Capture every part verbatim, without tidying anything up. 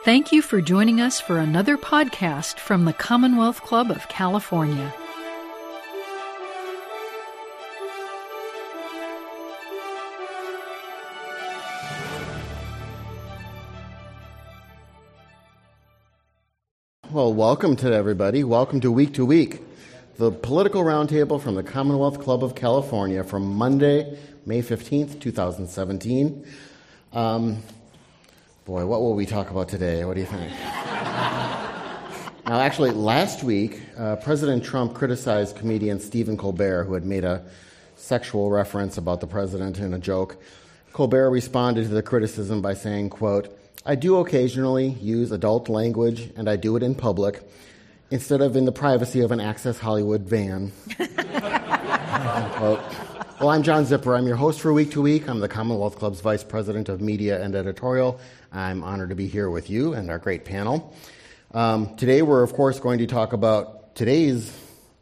Thank you for joining us for another podcast from the Commonwealth Club of California. Well, welcome to everybody. Welcome to Week to Week, the political roundtable from the Commonwealth Club of California from Monday, May fifteenth, twenty seventeen. Um, boy, what will we talk about today? What do you think? Now, actually, last week, uh, President Trump criticized comedian Stephen Colbert, who had made a sexual reference about the president in a joke. Colbert responded to the criticism by saying, quote, "I do occasionally use adult language, and I do it in public, instead of in the privacy of an Access Hollywood van." Unquote. Well, I'm John Zipper. I'm your host for Week to Week. I'm the Commonwealth Club's Vice President of Media and Editorial. I'm honored to be here with you and our great panel. Um, today, we're, of course, going to talk about today's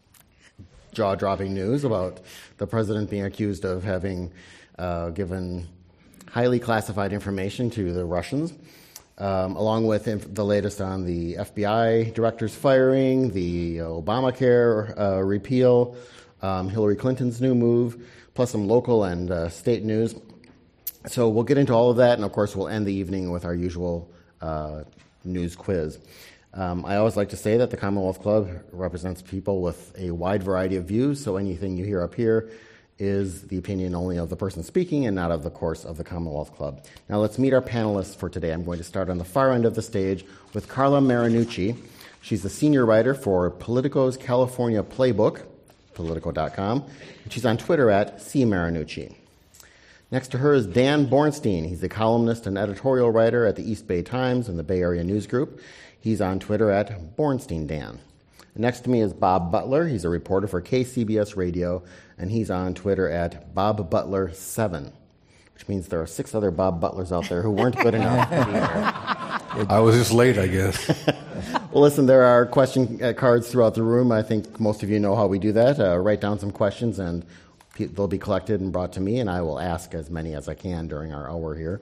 jaw-dropping news about the president being accused of having uh, given highly classified information to the Russians, um, along with inf- the latest on the F B I director's firing, the Obamacare uh, repeal, um, Hillary Clinton's new move, plus some local and uh, state news. So we'll get into all of that, and of course we'll end the evening with our usual uh, news quiz. Um, I always like to say that the Commonwealth Club represents people with a wide variety of views, so anything you hear up here is the opinion only of the person speaking and not of the course of the Commonwealth Club. Now let's meet our panelists for today. I'm going to start on the far end of the stage with Carla Marinucci. She's the senior writer for Politico's California Playbook, Politico dot com, and she's on Twitter at C Marinucci. Next to her is Dan Bornstein. He's a columnist and editorial writer at the East Bay Times and the Bay Area News Group. He's on Twitter at Bornstein Dan. Next to me is Bob Butler. He's a reporter for K C B S Radio, and he's on Twitter at Bob Butler seven, which means there are six other Bob Butlers out there who weren't good enough to be here. I was just late, I guess. Well, listen, there are question cards throughout the room. I think most of you know how we do that. Uh, write down some questions, and they'll be collected and brought to me, and I will ask as many as I can during our hour here.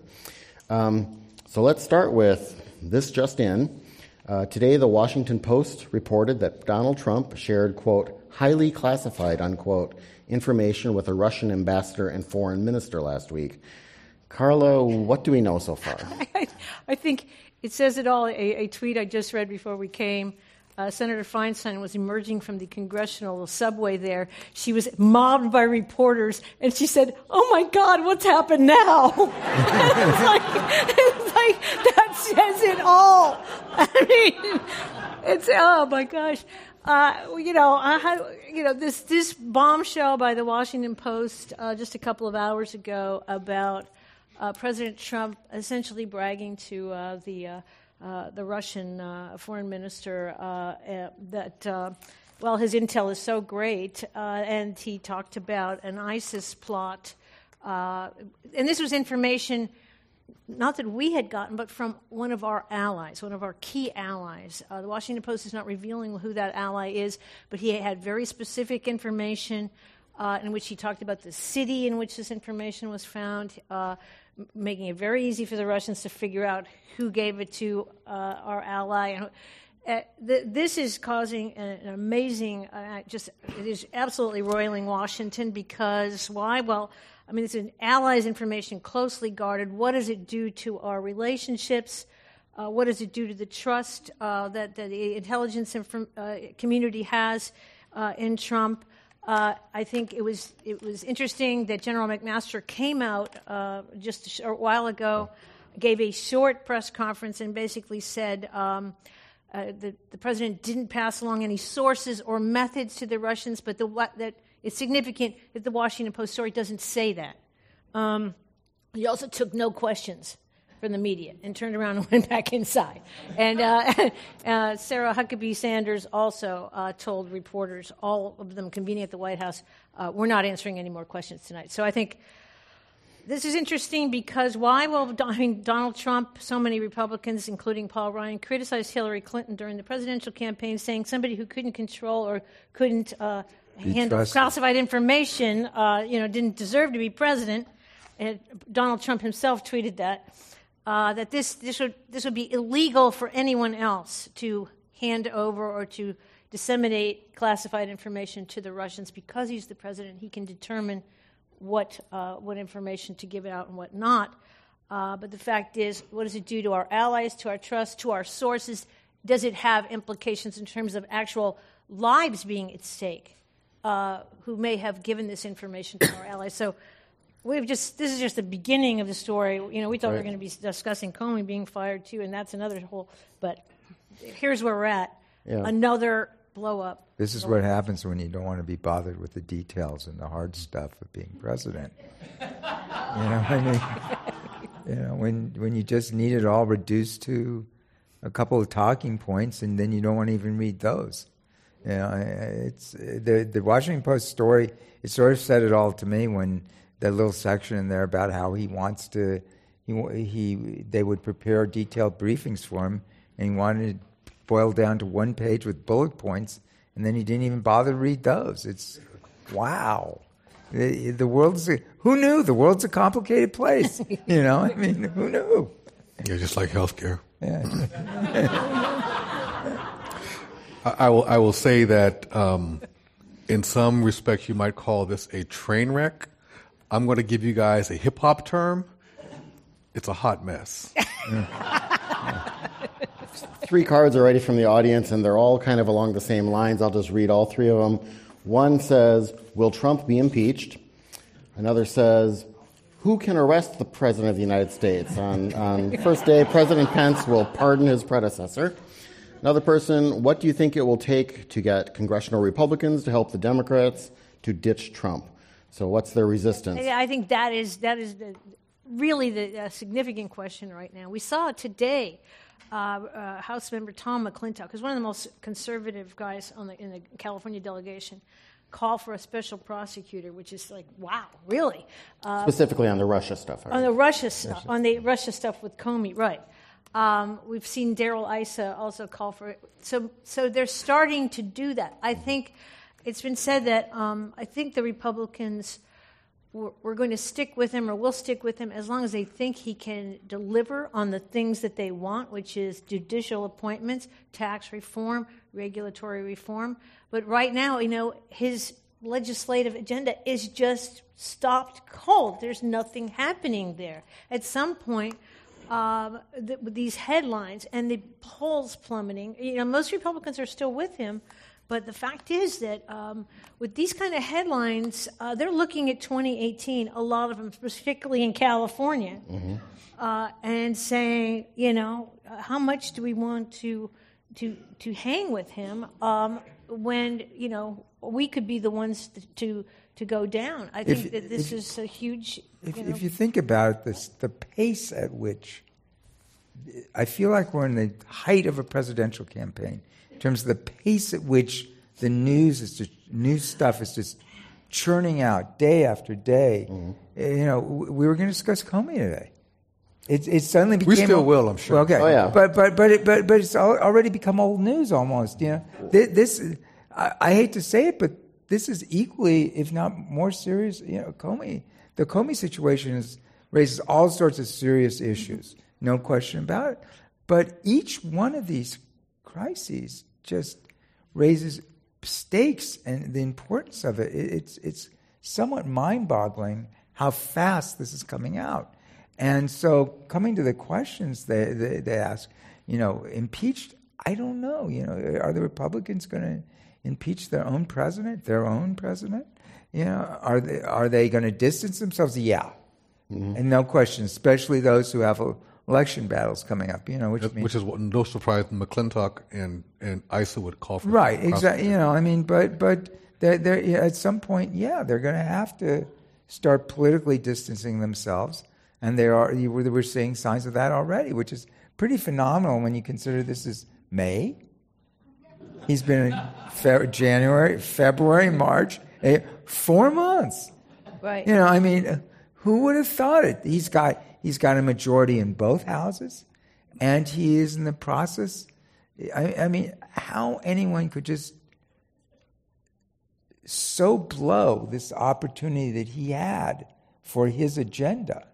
Um, so let's start with this just in. Uh, today, the Washington Post reported that Donald Trump shared, quote, highly classified, unquote, information with a Russian ambassador and foreign minister last week. Carla, what do we know so far? I, I think it says it all. A, a tweet I just read before we came. Uh, Senator Feinstein was emerging from the congressional subway there. She was mobbed by reporters, and she said, "Oh, my God, what's happened now?" it's, like, it's like, that says it all. I mean, it's, oh, my gosh. Uh, you know, I had, you know, this, this bombshell by the Washington Post uh, just a couple of hours ago about uh, President Trump essentially bragging to uh, the uh, Uh, the Russian uh, foreign minister uh, uh, that, uh, well, his intel is so great, uh, and he talked about an ISIS plot. Uh, and this was information, not that we had gotten, but from one of our allies, one of our key allies. Uh, the Washington Post is not revealing who that ally is, but he had very specific information uh, in which he talked about the city in which this information was found, uh, making it very easy for the Russians to figure out who gave it to uh, our ally. And uh, th- this is causing an, an amazing, uh, just it is absolutely roiling Washington because why? Well, I mean, it's an ally's information closely guarded. What does it do to our relationships? Uh, what does it do to the trust uh, that, that the intelligence inf- uh, community has uh, in Trump? Uh, I think it was it was interesting that General McMaster came out uh, just a short while ago, gave a short press conference, and basically said um, uh, that the president didn't pass along any sources or methods to the Russians, but the, what, that it's significant that the Washington Post story doesn't say that. Um, he also took no questions from the media and turned around and went back inside. And uh, uh, Sarah Huckabee Sanders also uh, told reporters, all of them convening at the White House, uh, we're not answering any more questions tonight. So I think this is interesting because why? Well, I mean, Donald Trump, so many Republicans, including Paul Ryan, criticized Hillary Clinton during the presidential campaign, saying somebody who couldn't control or couldn't uh, handle classified information, uh, you know, didn't deserve to be president. And Donald Trump himself tweeted that. uh, that this this would this would be illegal for anyone else to hand over or to disseminate classified information to the Russians. Because he's the president, he can determine what uh, what information to give out and what not. Uh, but the fact is, what does it do to our allies, to our trust, to our sources? Does it have implications in terms of actual lives being at stake, uh, who may have given this information to our allies? So we've just this is just the beginning of the story. You know, we thought right. we were going to be discussing Comey being fired too, and that's another whole. But here's where we're at. Yeah. Another blow up. This is what happens when you don't want to be bothered with the details and the hard stuff of being president. You know what I mean? You know, when when you just need it all reduced to a couple of talking points, and then you don't want to even read those. You know, it's the the Washington Post story. It sort of said it all to me when that little section in there about how he wants to, he he they would prepare detailed briefings for him, and he wanted to boil down to one page with bullet points, and then he didn't even bother to read those. It's wow. The, the world's a, who knew the world's a complicated place. You know, I mean, who knew? Yeah, just like healthcare. Yeah. I, I will. I will say that um, in some respects, you might call this a train wreck. I'm going to give you guys a hip hop term. It's a hot mess. Three cards already from the audience, and they're all kind of along the same lines. I'll just read all three of them. One says, will Trump be impeached? Another says, who can arrest the President of the United States? On, on first day, President Pence will pardon his predecessor. Another person, what do you think it will take to get congressional Republicans to help the Democrats to ditch Trump? So what's their resistance? I think that is that is the, really the uh, significant question right now. We saw today uh, uh, House member Tom McClintock, who's one of the most conservative guys on the, in the California delegation, call for a special prosecutor, which is like, wow, really? Uh, Specifically on the Russia stuff. On the Russia stuff, on the Russia stuff with Comey, right. Um, we've seen Darrell Issa also call for it. So, so they're starting to do that. I think it's been said that um, I think the Republicans were, were going to stick with him or will stick with him as long as they think he can deliver on the things that they want, which is judicial appointments, tax reform, regulatory reform. But right now, you know, his legislative agenda is just stopped cold. There's nothing happening there. At some point, uh, the, these headlines and the polls plummeting, you know, most Republicans are still with him. But the fact is that um, with these kind of headlines, uh, they're looking at twenty eighteen, a lot of them, particularly in California, mm-hmm. uh, and saying, you know, uh, how much do we want to to to hang with him um, when, you know, we could be the ones to to, to go down? I think if, that this if, is a huge. If you you, know, if you think about it, this, the pace at which I feel like we're in the height of a presidential campaign. In terms of the pace at which the news is just news stuff is just churning out day after day. Mm-hmm. You know, we were going to discuss Comey today. It, it suddenly became. We still a, will, I'm sure. Well, okay, oh, yeah. but but but it, but but it's already become old news almost. You know, this. this I, I hate to say it, but this is equally, if not more serious. You know, Comey. The Comey situation is, raises all sorts of serious issues, no question about it. But each one of these crises just raises stakes and the importance of it. It's it's somewhat mind-boggling how fast this is coming out. And so coming to the questions they, they, they ask, you know, impeached, I don't know. You know, are the Republicans going to impeach their own president, their own president? You know, are they, are they going to distance themselves? Yeah. Mm-hmm. And no question, especially those who have a election battles coming up, you know, which, which means, is what, no surprise McClintock and, and Issa would call for. Right, exactly. You know, I mean, but but they're, they're, at some point, yeah, they're going to have to start politically distancing themselves, and they are. We're seeing signs of that already, which is pretty phenomenal when you consider this is May. He's been in Fe- January, February, March, eh, four months. Right. You know, I mean, who would have thought it? He's got. He's got a majority in both houses, and he is in the process. I, I mean, how anyone could just so blow this opportunity that he had for his agenda.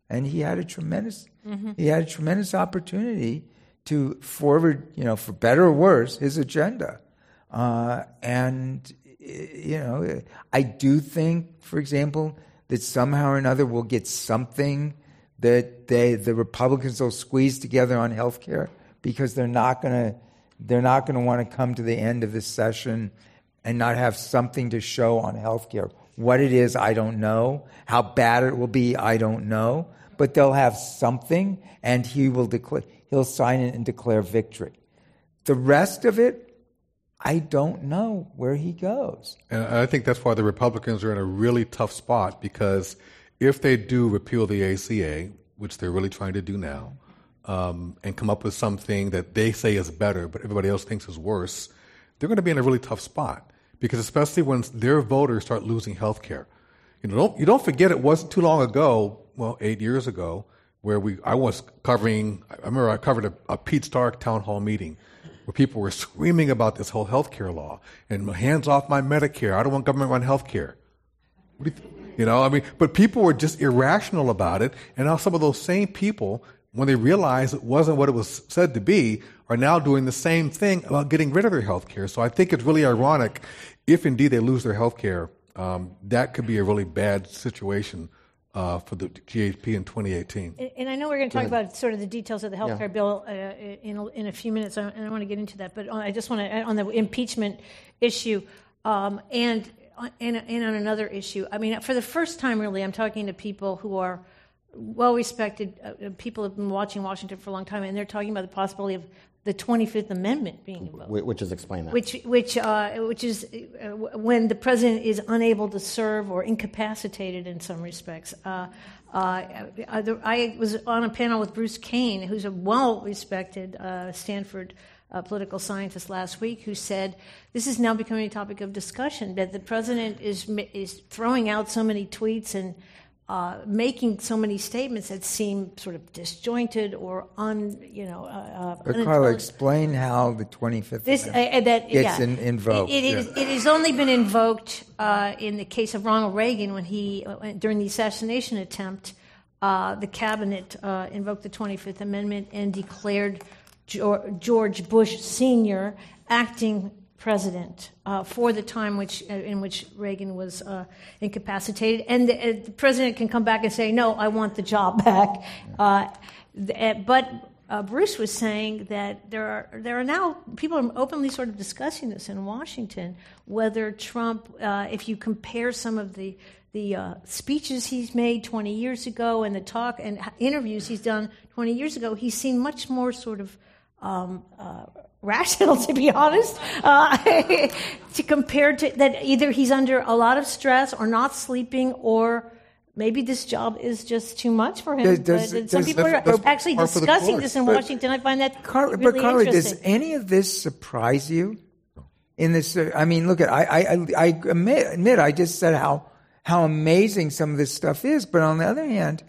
and he had a tremendous mm-hmm. he had a tremendous opportunity to forward, you know, for better or worse, his agenda. Uh, and you know, I do think, for example, that somehow or another we'll get something that they the Republicans will squeeze together on health care, because they're not going to they're not going to want to come to the end of this session and not have something to show on health care. What it is, I don't know. How bad it will be, I don't know. But they'll have something, and he will declare he'll sign it and declare victory. The rest of it, I don't know where he goes. And I think that's why the Republicans are in a really tough spot, because if they do repeal the A C A, which they're really trying to do now, um, and come up with something that they say is better but everybody else thinks is worse, they're going to be in a really tough spot, because especially when their voters start losing health care. You know, don't, you don't forget it wasn't too long ago, well, eight years ago, where we I was covering, I remember I covered a, a Pete Stark town hall meeting where people were screaming about this whole health care law and hands off my Medicare. I don't want government-run health care. What do you th- You know, I mean, but people were just irrational about it. And now some of those same people, when they realized it wasn't what it was said to be, are now doing the same thing about getting rid of their health care. So I think it's really ironic if indeed they lose their health care. Um, that could be a really bad situation uh, for the G H P in twenty eighteen. And, and I know we're going to talk about sort of the details of the health care yeah. bill uh, in, a, in a few minutes, and I want to get into that. But I just want to, on the impeachment issue, um, and And, and on another issue, I mean, for the first time, really, I'm talking to people who are well-respected. Uh, people have been watching Washington for a long time, and they're talking about the possibility of the twenty-fifth Amendment being invoked. Which is explain that. Which, which, uh, which is uh, when the president is unable to serve or incapacitated in some respects. Uh, uh, I was on a panel with Bruce Kane, who's a well-respected uh, Stanford a political scientist last week, who said this is now becoming a topic of discussion, that the president is is throwing out so many tweets and uh, making so many statements that seem sort of disjointed or un, you know. Uh, but Carla, explain how the twenty-fifth this, uh, that, gets yeah, in, invoked. It, it, yeah. is, it has only been invoked uh, in the case of Ronald Reagan when he, uh, during the assassination attempt, uh, the cabinet uh, invoked the twenty-fifth Amendment and declared George Bush Senior acting president uh, for the time which uh, in which Reagan was uh, incapacitated, and the, uh, the president can come back and say, "No, I want the job back." Uh, th- but uh, Bruce was saying that there are there are now people are openly sort of discussing this in Washington, whether Trump, uh, if you compare some of the the uh, speeches he's made twenty years ago and the talk and interviews he's done twenty years ago, he's seen much more sort of Um, uh, rational, to be honest, uh, to compare to that either he's under a lot of stress or not sleeping, or maybe this job is just too much for him. Does, does, but some does, people are that's, actually that's discussing this in but, Washington. I find that Car- really but Carly, interesting. does any of this surprise you? In this, uh, I mean, look at I, I, I admit, admit I just said how how amazing some of this stuff is, but on the other hand,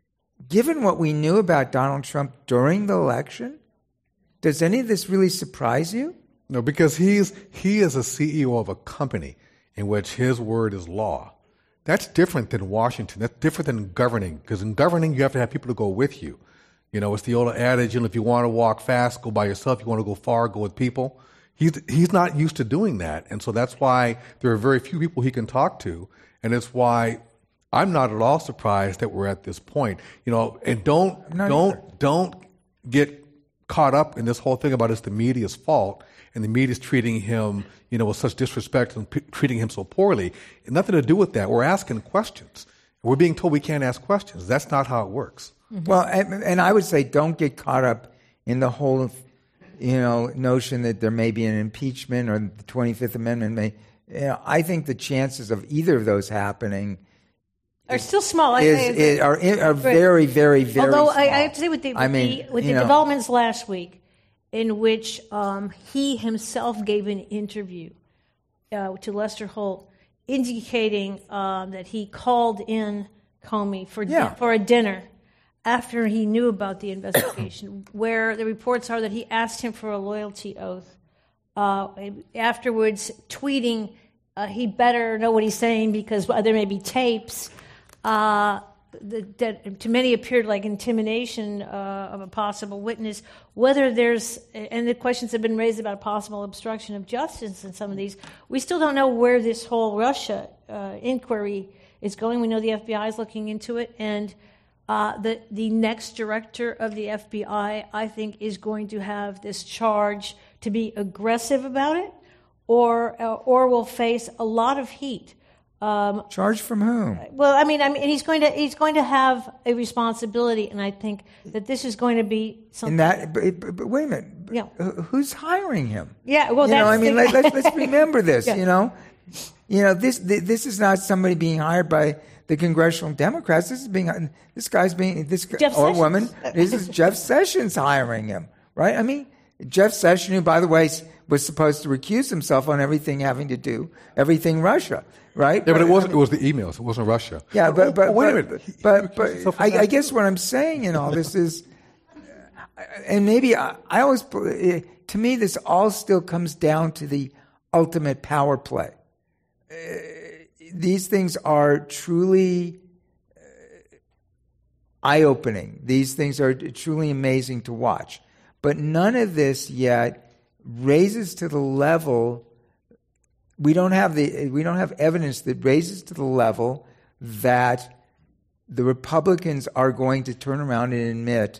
given what we knew about Donald Trump during the election, does any of this really surprise you? No, because he's he is a C E O of a company in which his word is law. That's different than Washington. That's different than governing, because in governing you have to have people to go with you. You know, it's the old adage, you know, if you want to walk fast, go by yourself. If you want to go far, go with people. He's he's not used to doing that, and so that's why there are very few people he can talk to, and it's why I'm not at all surprised that we're at this point. You know, and don't don't either. don't get caught up in this whole thing about it's the media's fault and the media's treating him, you know, with such disrespect and p- treating him so poorly. It nothing to do with that. We're asking questions. We're being told we can't ask questions. That's not how it works. Mm-hmm. Well, and, and I would say don't get caught up in the whole, you know, notion that there may be an impeachment or the twenty-fifth Amendment may. You know, I think the chances of either of those happening are still small. Is, I, I, is, are are very, very, very Although small. I, I have to say with the, with I mean, the, with the know, developments last week, in which um, he himself gave an interview uh, to Lester Holt, indicating um, that he called in Comey for yeah. di- for a dinner after he knew about the investigation, where the reports are that he asked him for a loyalty oath. Uh, afterwards, tweeting, uh, he better know what he's saying because there may be tapes. Uh, that, that to many appeared like intimidation uh, of a possible witness, whether there's, and the questions have been raised about possible obstruction of justice in some of these, we still don't know where this whole Russia uh, inquiry is going. We know the F B I is looking into it, and uh, the, the next director of the F B I, I think, is going to have this charge to be aggressive about it, or, uh, or will face a lot of heat. Um, Charge from whom? Well, I mean, I mean, he's going to he's going to have a responsibility, and I think that this is going to be something. In that, but, but, but wait a minute. Yeah. Who's hiring him? Yeah. Well, you that's know, I mean, the, let, let's let's remember this. Yeah. You know, you know this this is not somebody being hired by the congressional Democrats. This is being this guy's being this Jeff or Sessions. woman. This is Jeff Sessions hiring him, right? I mean, Jeff Sessions, who, by the way, was supposed to recuse himself on everything having to do everything Russia. Right? Yeah, but it wasn't. It was the emails. It wasn't Russia. Yeah, but but oh, wait but, a minute. but, but, but I, I guess what I'm saying in all this is, and maybe I, I always, to me, this all still comes down to the ultimate power play. Uh, these things are truly uh, eye-opening. These things are truly amazing to watch. But none of this yet raises to the level. We don't have the we don't have evidence that raises to the level that the Republicans are going to turn around and admit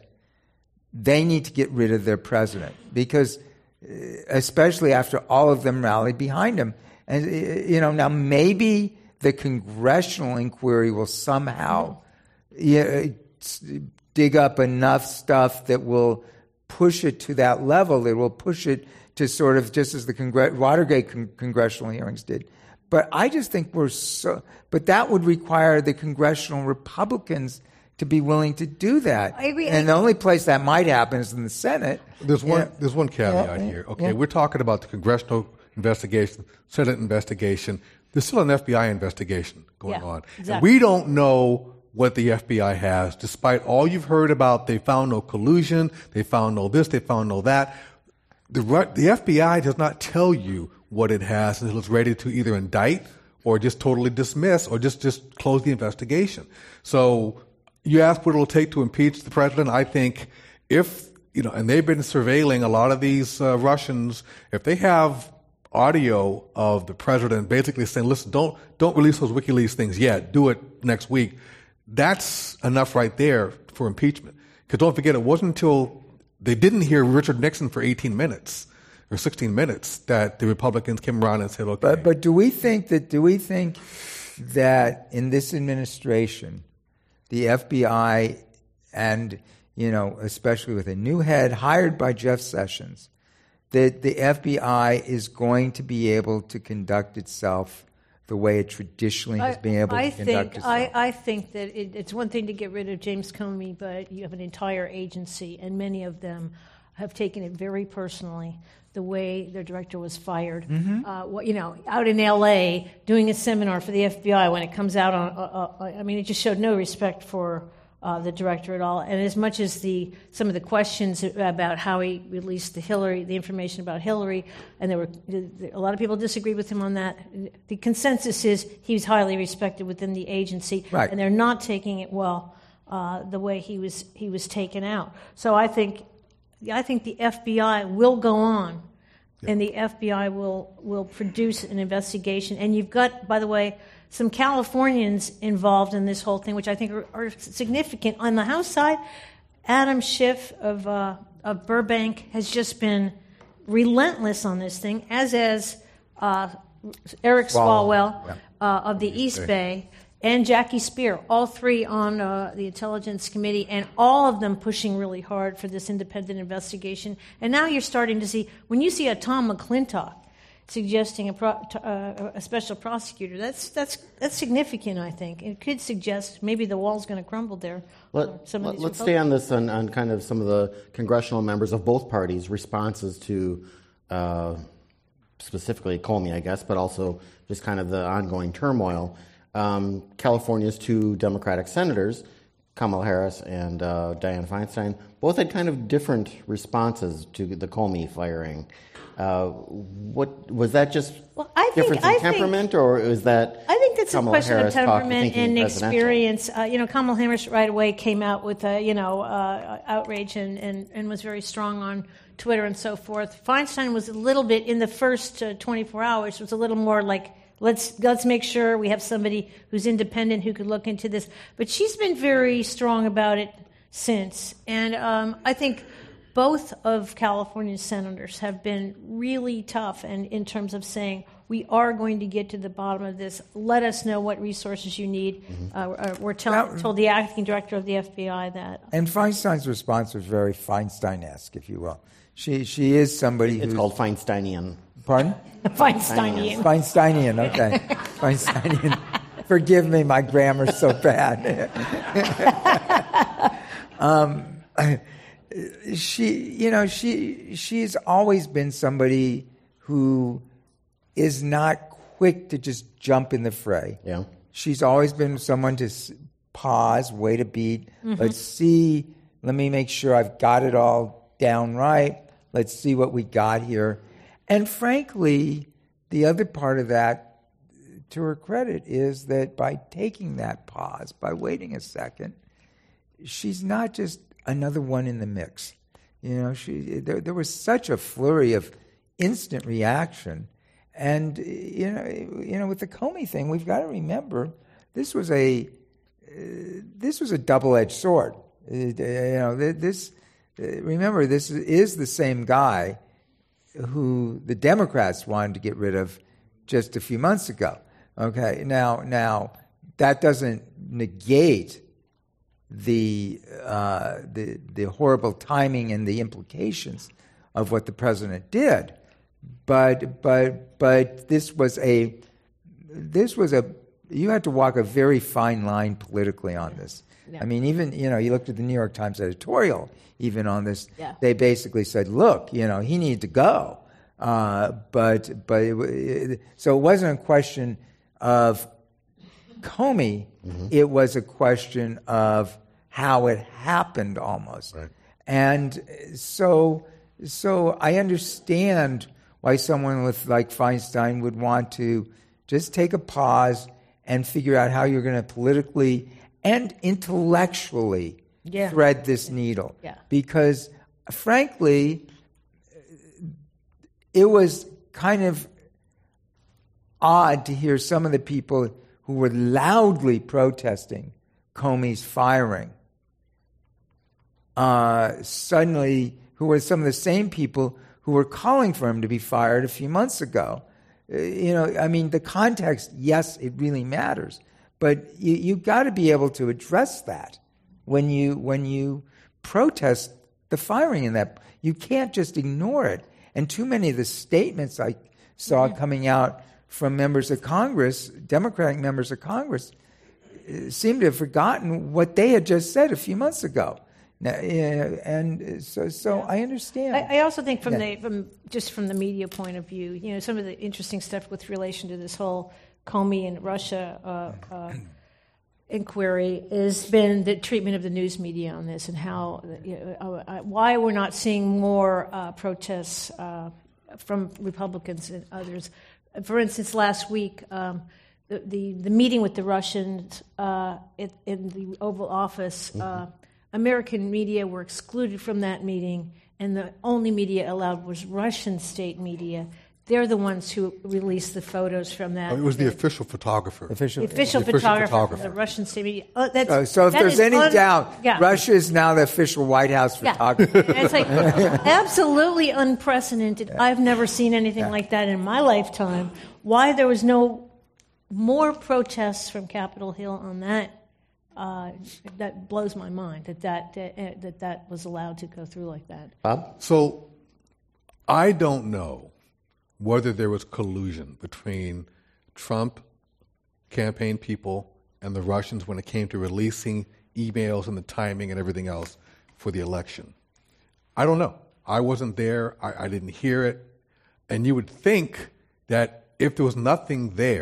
they need to get rid of their president, because especially after all of them rallied behind him. And you know, now maybe the congressional inquiry will somehow you know, dig up enough stuff that will push it to that level. It will push it to sort of just as the Congre- Watergate con- congressional hearings did. But I just think we're so... But that would require the congressional Republicans to be willing to do that. I agree. And the only place that might happen is in the Senate. There's one. Yeah. There's one caveat Yeah. here. Okay, Yeah. we're talking about the congressional investigation, Senate investigation. There's still an F B I investigation going Yeah, on. exactly. And we don't know what the F B I has, despite all you've heard about. They found no collusion. They found no this. They found no that. The, the F B I does not tell you what it has until it's ready to either indict or just totally dismiss or just, just close the investigation. So you ask what it'll take to impeach the president. I think if, you know, and they've been surveilling a lot of these uh, Russians, if they have audio of the president basically saying, listen, don't, don't release those WikiLeaks things yet, do it next week, that's enough right there for impeachment. Because don't forget, it wasn't until they didn't hear Richard Nixon for eighteen minutes or sixteen minutes that the Republicans came around and said, okay. But but do we think that do we think that in this administration, the F B I and, you know, especially with a new head hired by Jeff Sessions, that the F B I is going to be able to conduct itself the way it traditionally has been able I to conduct think, itself? I, I think that it, it's one thing to get rid of James Comey, but you have an entire agency, and many of them have taken it very personally, the way their director was fired. Mm-hmm. Uh, what, you know, out in L A doing a seminar for the F B I when it comes out on, uh, uh, I mean, it just showed no respect for uh, the director at all. And as much as the some of the questions about how he released the Hillary, the information about Hillary, and there were a lot of people disagreed with him on that. The consensus is he's highly respected within the agency, right. And they're not taking it well uh, the way he was he was taken out. So I think I think the F B I will go on, yeah. And the F B I will will produce an investigation. And you've got, by the way, some Californians involved in this whole thing, which I think are, are significant. On the House side, Adam Schiff of uh, of Burbank has just been relentless on this thing, as has uh, Eric Swalwell yeah. uh, of the East Bay. Bay and Jackie Spear, all three on uh, the Intelligence Committee, and all of them pushing really hard for this independent investigation. And now you're starting to see, when you see a Tom McClintock suggesting a, pro, uh, a special prosecutor, that's that's that's significant, I think. It could suggest maybe the wall's going to crumble there. Let, some of let, these let's stay on this on, on kind of some of the congressional members of both parties' responses to uh, specifically Comey, I guess, but also just kind of the ongoing turmoil. Um, California's two Democratic senators Kamala Harris and uh, Dianne Feinstein both had kind of different responses to the Comey firing. Uh, what was that? Just well, I difference think, in I temperament, think, or is that? I think that's Kamala a question Harris of talk, temperament thinking and presidential? experience. Uh, you know, Kamala Harris right away came out with a, you know uh, outrage and, and, and was very strong on Twitter and so forth. Feinstein was a little bit in the first uh, twenty-four hours was a little more like, let's let's make sure we have somebody who's independent who could look into this. But she's been very strong about it since, and um, I think both of California's senators have been really tough and in terms of saying, we are going to get to the bottom of this. Let us know what resources you need. Mm-hmm. Uh, we're tell- now, told the acting director of the F B I that. And Feinstein's response was very Feinstein-esque, if you will. She she is somebody It's who's... called Feinsteinian. Pardon? Feinsteinian. Feinsteinian, okay. Feinsteinian. Forgive me, my grammar's so bad. um, she, you know, she she's always been somebody who is not quick to just jump in the fray. Yeah. She's always been someone to pause, wait a beat. Mm-hmm. Let's see. Let me make sure I've got it all down right. Let's see what we got here. And frankly, the other part of that, to her credit, is that by taking that pause, by waiting a second, she's not just another one in the mix. You know, she there, there was such a flurry of instant reaction. And, you know, you know, with the Comey thing, we've got to remember this was a uh, this was a double-edged sword. Uh, you know, this uh, remember this is the same guy who the Democrats wanted to get rid of just a few months ago. Okay, now now that doesn't negate the uh, the the horrible timing and the implications of what the president did. But but but this was a this was a you had to walk a very fine line politically on this. Yeah. I mean, even you know, you looked at the New York Times editorial even on this. Yeah. They basically said, look, you know, he needed to go. Uh, but but it, it, so it wasn't a question of Comey. Mm-hmm. It was a question of how it happened almost. Right. And so so I understand why someone with like Feinstein would want to just take a pause and figure out how you're going to politically and intellectually yeah. thread this needle. Yeah. Because, frankly, it was kind of odd to hear some of the people who were loudly protesting Comey's firing uh, suddenly, who were some of the same people who were calling for him to be fired a few months ago. Uh, you know, I mean, the context, yes, it really matters, but you you got to be able to address that when you when you protest the firing in that. You can't just ignore it. And too many of the statements I saw mm-hmm. coming out from members of Congress, Democratic members of Congress, uh, seem to have forgotten what they had just said a few months ago. Now, uh, and so, so I understand. I, I also think, from yeah. the from just from the media point of view, you know, some of the interesting stuff with relation to this whole Comey and Russia uh, uh, inquiry has been the treatment of the news media on this, and how you know, uh, why we're not seeing more uh, protests uh, from Republicans and others. For instance, last week. Um, the, the the meeting with the Russians uh, in, in the Oval Office. Uh, mm-hmm. American media were excluded from that meeting, and the only media allowed was Russian state media. They're the ones who released the photos from that. Oh, it was the official photographer. Official, the official, the official photographer, photographer from the Russian state media. Oh, that's, uh, so if that there's any un- doubt, yeah. Russia is now the official White House photographer. Yeah. It's like absolutely unprecedented. Yeah. I've never seen anything yeah. like that in my lifetime. Why there was no more protests from Capitol Hill on that? Uh, that blows my mind that that, uh, that that was allowed to go through like that. Bob? So I don't know whether there was collusion between Trump campaign people and the Russians when it came to releasing emails and the timing and everything else for the election. I don't know. I wasn't there. I, I didn't hear it. And you would think that if there was nothing there,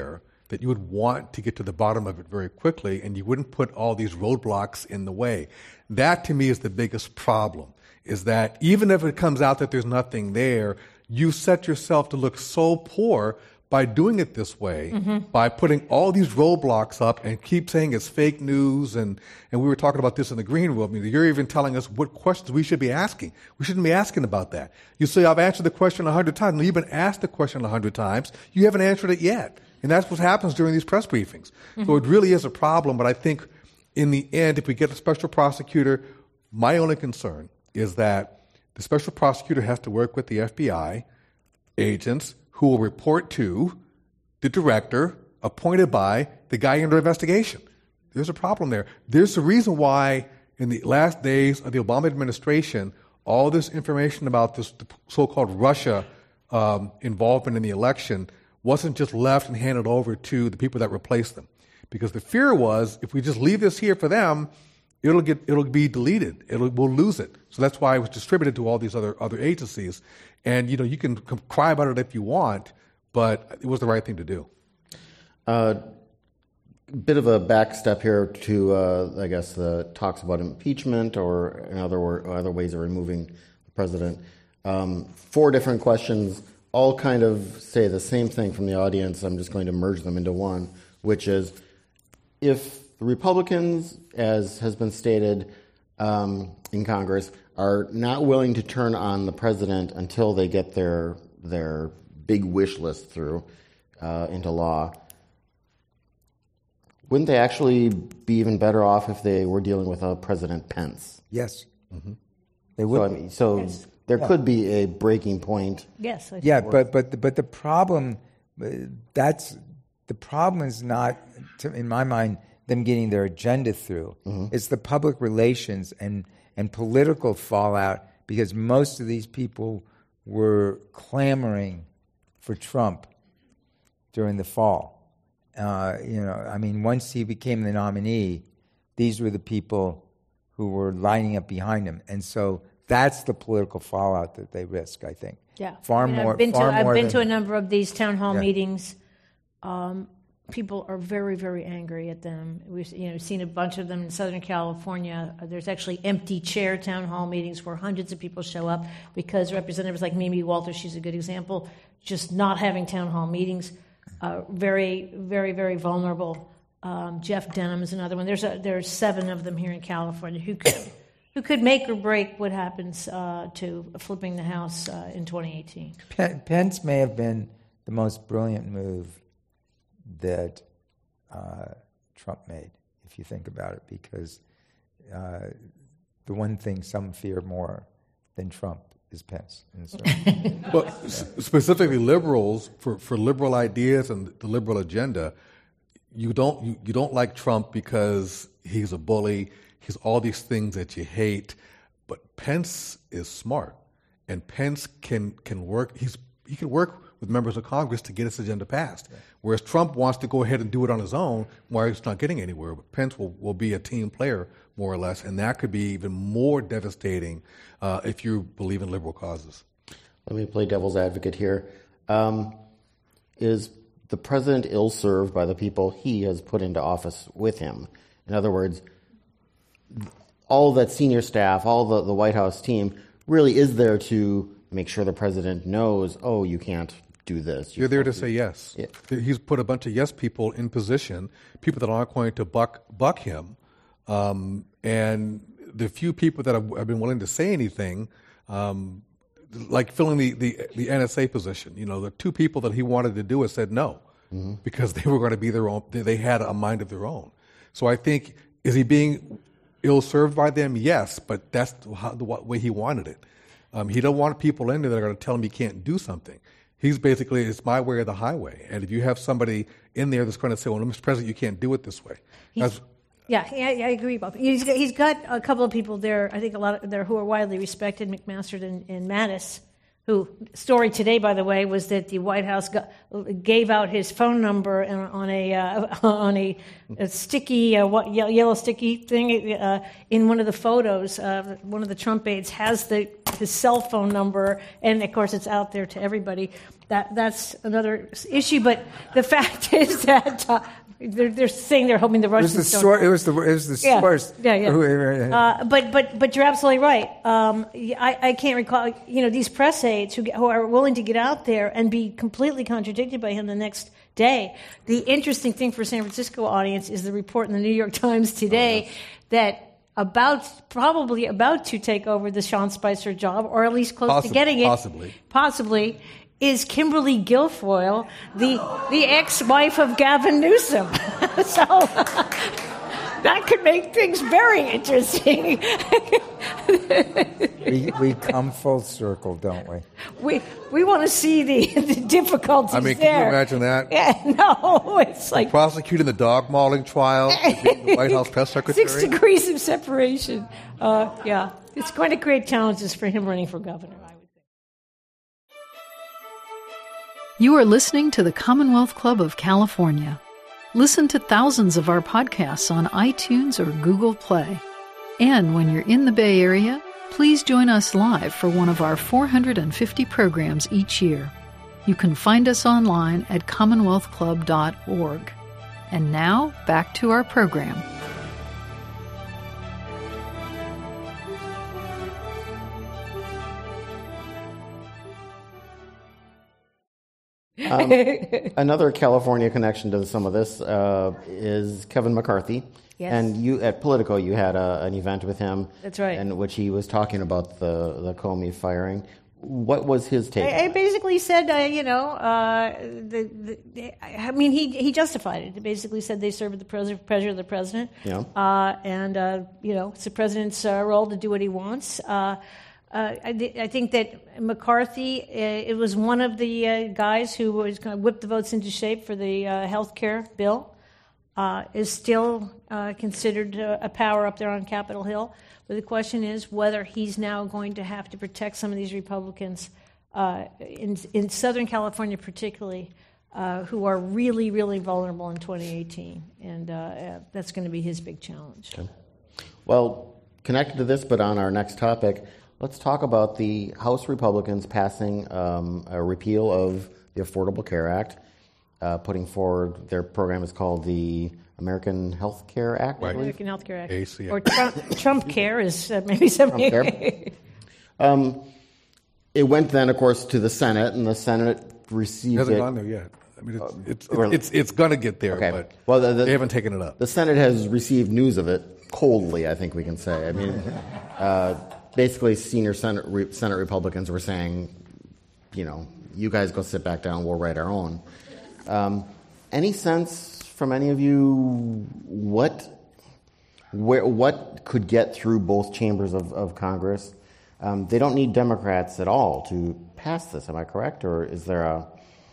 that you would want to get to the bottom of it very quickly, and you wouldn't put all these roadblocks in the way. That, to me, is the biggest problem, is that even if it comes out that there's nothing there, you set yourself to look so poor by doing it this way, mm-hmm. by putting all these roadblocks up and keep saying it's fake news. And, and we were talking about this in the green room. You're even telling us what questions we should be asking. We shouldn't be asking about that. You say, I've answered the question a hundred times. No, you've been asked the question a hundred times. You haven't answered it yet. And that's what happens during these press briefings. Mm-hmm. So it really is a problem. But I think in the end, if we get a special prosecutor, my only concern is that the special prosecutor has to work with the F B I agents who will report to the director appointed by the guy under investigation. There's a problem there. There's a reason why in the last days of the Obama administration, all this information about this so-called Russia um, involvement in the election wasn't just left and handed over to the people that replaced them. Because the fear was, if we just leave this here for them, it'll get it'll be deleted. It'll we'll lose it. So that's why it was distributed to all these other other agencies. And you know, you can cry about it if you want, but it was the right thing to do. A uh, bit of a back step here to, uh, I guess, the talks about impeachment or in other or other ways of removing the president. Um, four different questions, all kind of say the same thing from the audience. I'm just going to merge them into one, which is, if the Republicans, as has been stated um, in Congress, are not willing to turn on the president until they get their their big wish list through uh, into law, wouldn't they actually be even better off if they were dealing with a President Pence? Yes. Mm-hmm. They would. So, I mean, so yes. there yeah. could be a breaking point. Yes. I yeah, but but but the problem that's the problem is not, to, in my mind, them getting their agenda through. Mm-hmm. It's the public relations and and political fallout, because most of these people were clamoring for Trump during the fall. Uh, you know, I mean, once he became the nominee, these were the people who were lining up behind him, and so that's the political fallout that they risk, I think. Yeah, far I mean, more. I've been far to I've more been than, to a number of these town hall Yeah. meetings. Um, people are very, very angry at them. We've you know seen a bunch of them in Southern California. There's actually empty chair town hall meetings where hundreds of people show up because representatives like Mimi Walters, she's a good example, just not having town hall meetings. Uh, very, very, very vulnerable. Um, Jeff Denham is another one. There's a, there's seven of them here in California who could who could make or break what happens uh, to flipping the House uh, in twenty eighteen. Pence may have been the most brilliant move that uh, Trump made, if you think about it, because uh, the one thing some fear more than Trump is Pence. And so, Well, s- specifically liberals, for, for liberal ideas and the liberal agenda, you don't you, you don't like Trump because he's a bully, he's all these things that you hate, but Pence is smart, and Pence can can work. He's he can work with members of Congress to get his agenda passed. Yeah. Whereas Trump wants to go ahead and do it on his own, why he's not getting anywhere. But Pence will, will be a team player, more or less, and that could be even more devastating uh, if you believe in liberal causes. Let me play devil's advocate here. Um, is the president ill-served by the people he has put into office with him? In other words, all that senior staff, all the, the White House team really is there to make sure the president knows, oh, you can't do this. You You're there to say yes. Yeah. He's put a bunch of yes people in position, people that aren't going to buck buck him. Um, and the few people that have, have been willing to say anything, um, like filling the, the, the N S A position, you know, the two people that he wanted to do it said no, mm-hmm. because they were going to be their own, they had a mind of their own. So I think, is he being ill-served by them? Yes, but that's how, the way he wanted it. Um, he don't want people in there that are going to tell him he can't do something. He's basically, it's my way or the highway. And if you have somebody in there that's going to say, well, Mister President, you can't do it this way. That's, Yeah, yeah, I agree, Bob. He's, he's got a couple of people there, I think a lot of there who are widely respected, McMaster and, and Mattis, who, story today, by the way, was that the White House got, gave out his phone number on a uh, on a, a sticky, uh, yellow sticky thing uh, in one of the photos. Uh, one of the Trump aides has the his cell phone number, and of course it's out there to everybody. That that's another issue. But the fact is that uh, they're, they're saying they're hoping the Russians It was the don't. source. It was the it was the Yeah, source. yeah, yeah. Uh, but but but you're absolutely right. Um, I, I can't recall. You know, these press aides who, get, who are willing to get out there and be completely contradicted by him the next day. The interesting thing for San Francisco audience is the report in the New York Times today oh, yes. that about probably about to take over the Sean Spicer job, or at least close Possibly, to getting it, possibly, possibly. Is Kimberly Guilfoyle, the the ex-wife of Gavin Newsom. So that could make things very interesting. we, we come full circle, don't we? We we want to see the, the difficulties I mean, there. can you imagine that? Yeah, no, it's like prosecuting the dog mauling trial, being the White House press secretary. Six degrees of separation. Uh, yeah, it's going to create challenges for him running for governor. You are listening to the Commonwealth Club of California. Listen to thousands of our podcasts on iTunes or Google Play. And when you're in the Bay Area, please join us live for one of our four hundred fifty programs each year. You can find us online at commonwealth club dot org. And now, back to our program. Um, another California connection to some of this uh, is Kevin McCarthy. Yes. And you at Politico, you had a, an event with him. That's right. In which he was talking about the, the Comey firing. What was his take? I, I basically said, uh, you know, uh, the, the, I mean, he he justified it. He basically said they serve at the pleasure of the president. Yeah. Uh, and, uh, you know, it's the president's uh, role to do what he wants. Uh, Uh, I, th- I think that McCarthy, uh, it was one of the uh, guys who was going to whip the votes into shape for the uh, health care bill, uh, is still uh, considered uh, a power up there on Capitol Hill. But the question is whether he's now going to have to protect some of these Republicans uh, in, in Southern California particularly, uh, who are really, really vulnerable in twenty eighteen. And uh, uh, that's going to be his big challenge. Okay. Well, connected to this, but on our next topic, let's talk about the House Republicans passing um, a repeal of the Affordable Care Act, uh, putting forward their program is called the American Health Care Act. Right. American Health Care Act. A C A. Or Trump, Trump Care is uh, maybe something. Trump Care. Um, it went then, of course, to the Senate, and the Senate received It hasn't it. gone there yet. I mean, it's it's, Uh, it's, it's, it's going to get there, Okay. but Well, the- the- they haven't taken it up. The Senate has received news of it coldly, I think we can say. I mean, uh, basically, senior Senate, Re- Senate Republicans were saying, you know, you guys go sit back down, we'll write our own. Um, any sense from any of you what where, what could get through both chambers of, of Congress? Um, they don't need Democrats at all to pass this, am I correct? Or is there a...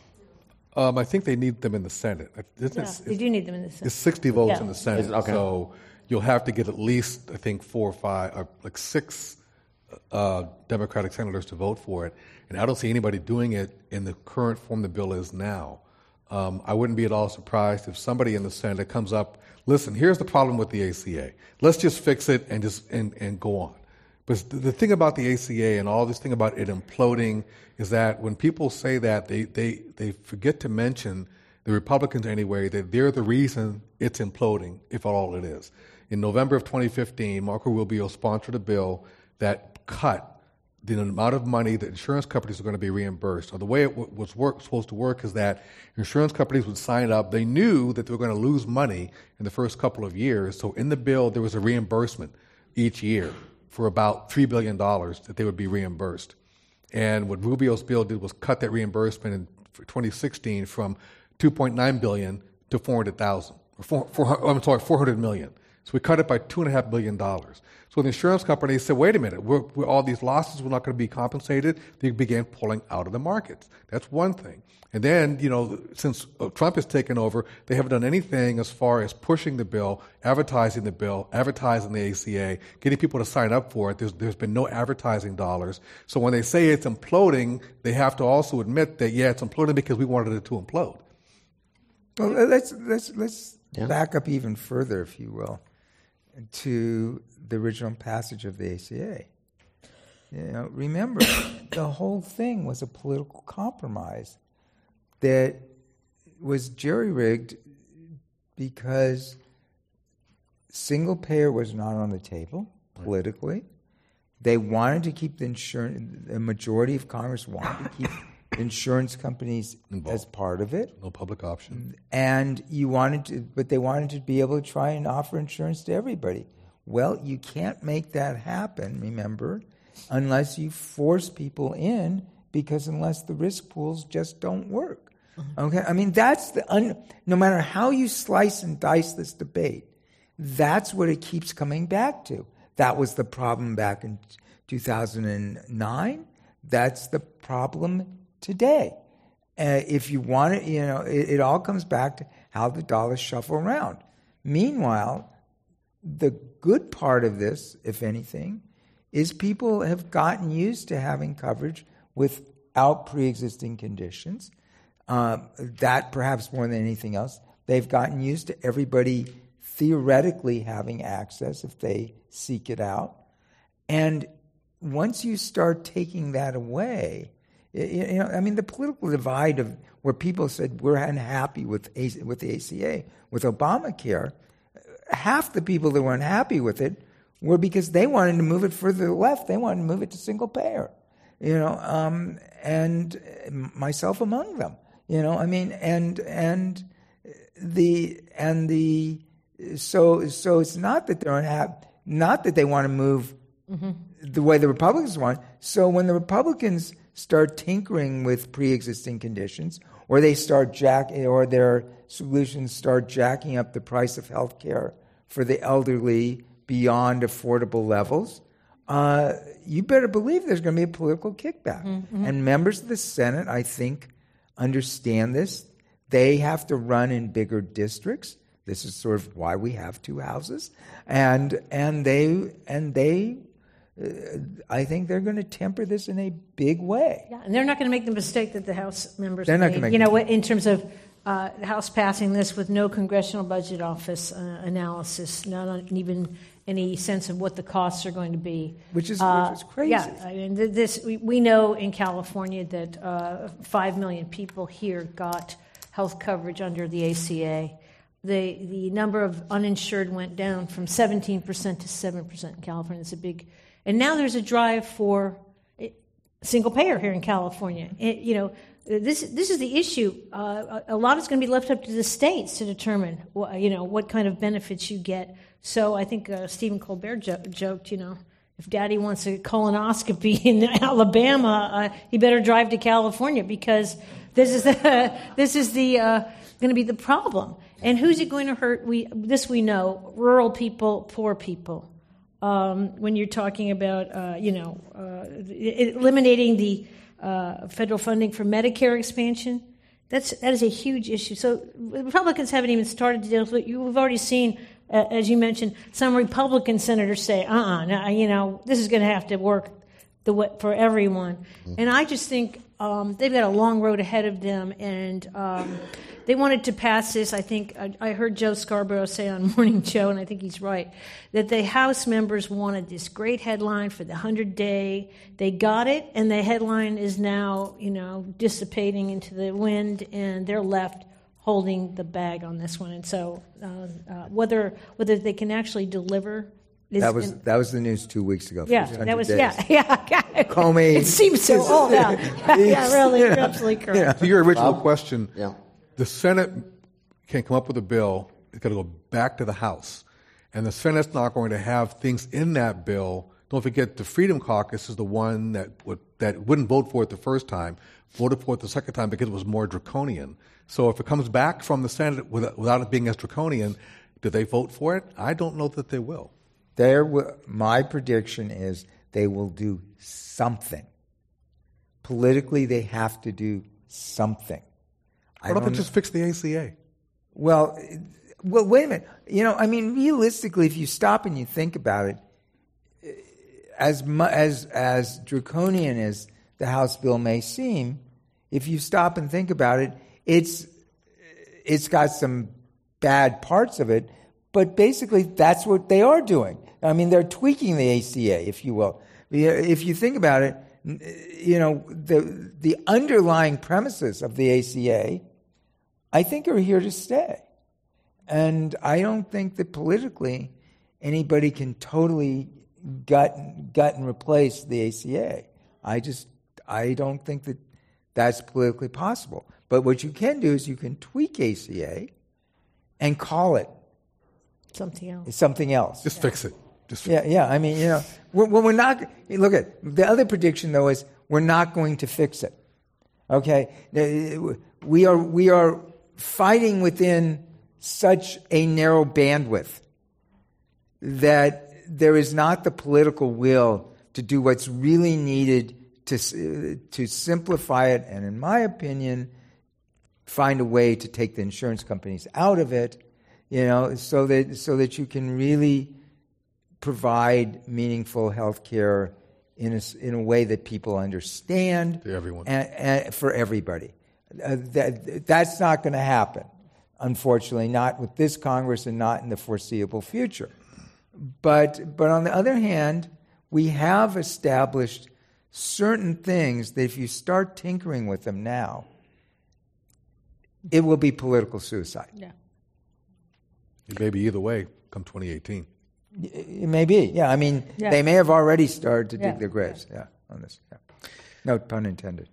Um, I think they need them in the Senate. Isn't Yeah, it- they do need them in the It's Senate. sixty votes Yeah. in the Senate, Is it? Okay. so you'll have to get at least, I think, four or five, or like six uh, Democratic senators to vote for it. And I don't see anybody doing it in the current form the bill is now. Um, I wouldn't be at all surprised if somebody in the Senate comes up, listen, here's the problem with the A C A. Let's just fix it and just and, and go on. But the, the thing about the A C A and all this thing about it imploding is that when people say that, they, they, they forget to mention, the Republicans anyway, that they're the reason it's imploding, if at all it is. In November of twenty fifteen, Marco Rubio sponsored a bill that cut the amount of money that insurance companies are going to be reimbursed. So the way it w- was work, supposed to work is that insurance companies would sign up. They knew that they were going to lose money in the first couple of years. So in the bill, there was a reimbursement each year for about three billion dollars that they would be reimbursed. And what Rubio's bill did was cut that reimbursement in twenty sixteen from two point nine billion dollars to four hundred thousand dollars, or four, four, I'm sorry, four hundred million dollars. So we cut it by two point five billion dollars. So the insurance companies said, wait a minute, we're, we're, all these losses were not going to be compensated. They began pulling out of the markets. That's one thing. And then, you know, since Trump has taken over, they haven't done anything as far as pushing the bill, advertising the bill, advertising the A C A, getting people to sign up for it. There's, there's been no advertising dollars. So when they say it's imploding, they have to also admit that, yeah, it's imploding because we wanted it to implode. Well, let's let's let's Yeah. back up even further, if you will, to the original passage of the A C A. You know, remember, the whole thing was a political compromise that was jerry-rigged because single payer was not on the table politically. They wanted to keep the insurance, the majority of Congress wanted to keep insurance companies involved as part of it. No public option. And you wanted to, but they wanted to be able to try and offer insurance to everybody. Well, you can't make that happen, remember, unless you force people in, because unless the risk pools just don't work. Okay? I mean, that's the, un, no matter how you slice and dice this debate, that's what it keeps coming back to. That was the problem back in two thousand nine. That's the problem today. Uh, if you want it, you know, it, it all comes back to how the dollars shuffle around. Meanwhile, the good part of this, if anything, is people have gotten used to having coverage without pre-existing conditions. Uh, that perhaps more than anything else, they've gotten used to everybody theoretically having access if they seek it out. And once you start taking that away, you know, I mean, the political divide of where people said we're unhappy with A- with the A C A, with Obamacare, half the people that were unhappy with it were because they wanted to move it further to the left. They wanted to move it to single payer, you know, um, and myself among them. You know, I mean, and and the and the so so it's not that they're unhappy, not that they want to move mm-hmm. the way the Republicans want. So when the Republicans start tinkering with pre-existing conditions, or they start jack, or their solutions start jacking up the price of health care for the elderly beyond affordable levels, uh, you better believe there's going to be a political kickback. Mm-hmm. And members of the Senate, I think, understand this. They have to run in bigger districts. This is sort of why we have two houses, and and they and they. Uh, I think they're going to temper this in a big way. Yeah, and they're not going to make the mistake that the House members they're made. Not going to make you know, in terms of uh, the House passing this with no Congressional Budget Office uh, analysis, not even any sense of what the costs are going to be. Which is, uh, which is crazy. Yeah, I mean, this we, we know in California that uh, five million people here got health coverage under the A C A. The the number of uninsured went down from seventeen percent to seven percent in California. It's a big. And now there's a drive for single payer here in California. It, you know, this this is the issue. Uh, a lot is going to be left up to the states to determine, you know, what kind of benefits you get. So I think uh, Stephen Colbert jo- joked, you know, if Daddy wants a colonoscopy in Alabama, uh, he better drive to California because this is the this is the uh, going to be the problem. And who's it going to hurt? We this we know: rural people, poor people. Um, when you're talking about, uh, you know, uh, eliminating the uh, federal funding for Medicare expansion, that's that is a huge issue. So Republicans haven't even started to deal with it. You've already seen, uh, as you mentioned, some Republican senators say, uh-uh, no, you know, this is going to have to work the way, for everyone. Mm-hmm. And I just think um, they've got a long road ahead of them, and um, they wanted to pass this. I think I, I heard Joe Scarborough say on Morning Joe, and I think he's right, that the House members wanted this great headline for the hundred-day. They got it, and the headline is now, you know, dissipating into the wind, and they're left holding the bag on this one. And so, uh, uh, whether whether they can actually deliver. That was that was the news two weeks ago. Yeah, that was days. yeah, yeah. Comey. It seems so old. Yeah, yeah, yeah really, you're absolutely correct. Yeah. To your original Bob? question, yeah. the Senate can come up with a bill. It's got to go back to the House, and the Senate's not going to have things in that bill. Don't forget, the Freedom Caucus is the one that would that wouldn't vote for it the first time, voted for it the second time because it was more draconian. So if it comes back from the Senate without, without it being as draconian, do they vote for it? I don't know that they will. There, w- my prediction is they will do something. Politically, they have to do something. What if they just fix the A C A? Well, well, wait a minute. You know, I mean, realistically, if you stop and you think about it, as mu- as as draconian as the House bill may seem, if you stop and think about it, it's it's got some bad parts of it. But basically, that's what they are doing. I mean, they're tweaking the A C A, if you will. If you think about it, you know, the the underlying premises of the A C A, I think, are here to stay. And I don't think that politically anybody can totally gut, gut and replace the A C A. I just, I don't think that that's politically possible. But what you can do is you can tweak A C A and call it something else. Something else. Just yeah. fix it. Just yeah, yeah. I mean, you know, we're, we're not. Look at the other prediction though is we're not going to fix it. Okay, we are we are fighting within such a narrow bandwidth that there is not the political will to do what's really needed to to simplify it, and in my opinion, find a way to take the insurance companies out of it, you know, so that so that you can really provide meaningful health care in a, in a way that people understand. To everyone. And, and for everybody. Uh, that, that's not going to happen, unfortunately, not with this Congress and not in the foreseeable future. But but on the other hand, we have established certain things that if you start tinkering with them now, it will be political suicide. Yeah. It may be either way come twenty eighteen. It may be, yeah. I mean, yeah. they may have already started to yeah. dig their graves, yeah, yeah on this. Yeah. No pun intended.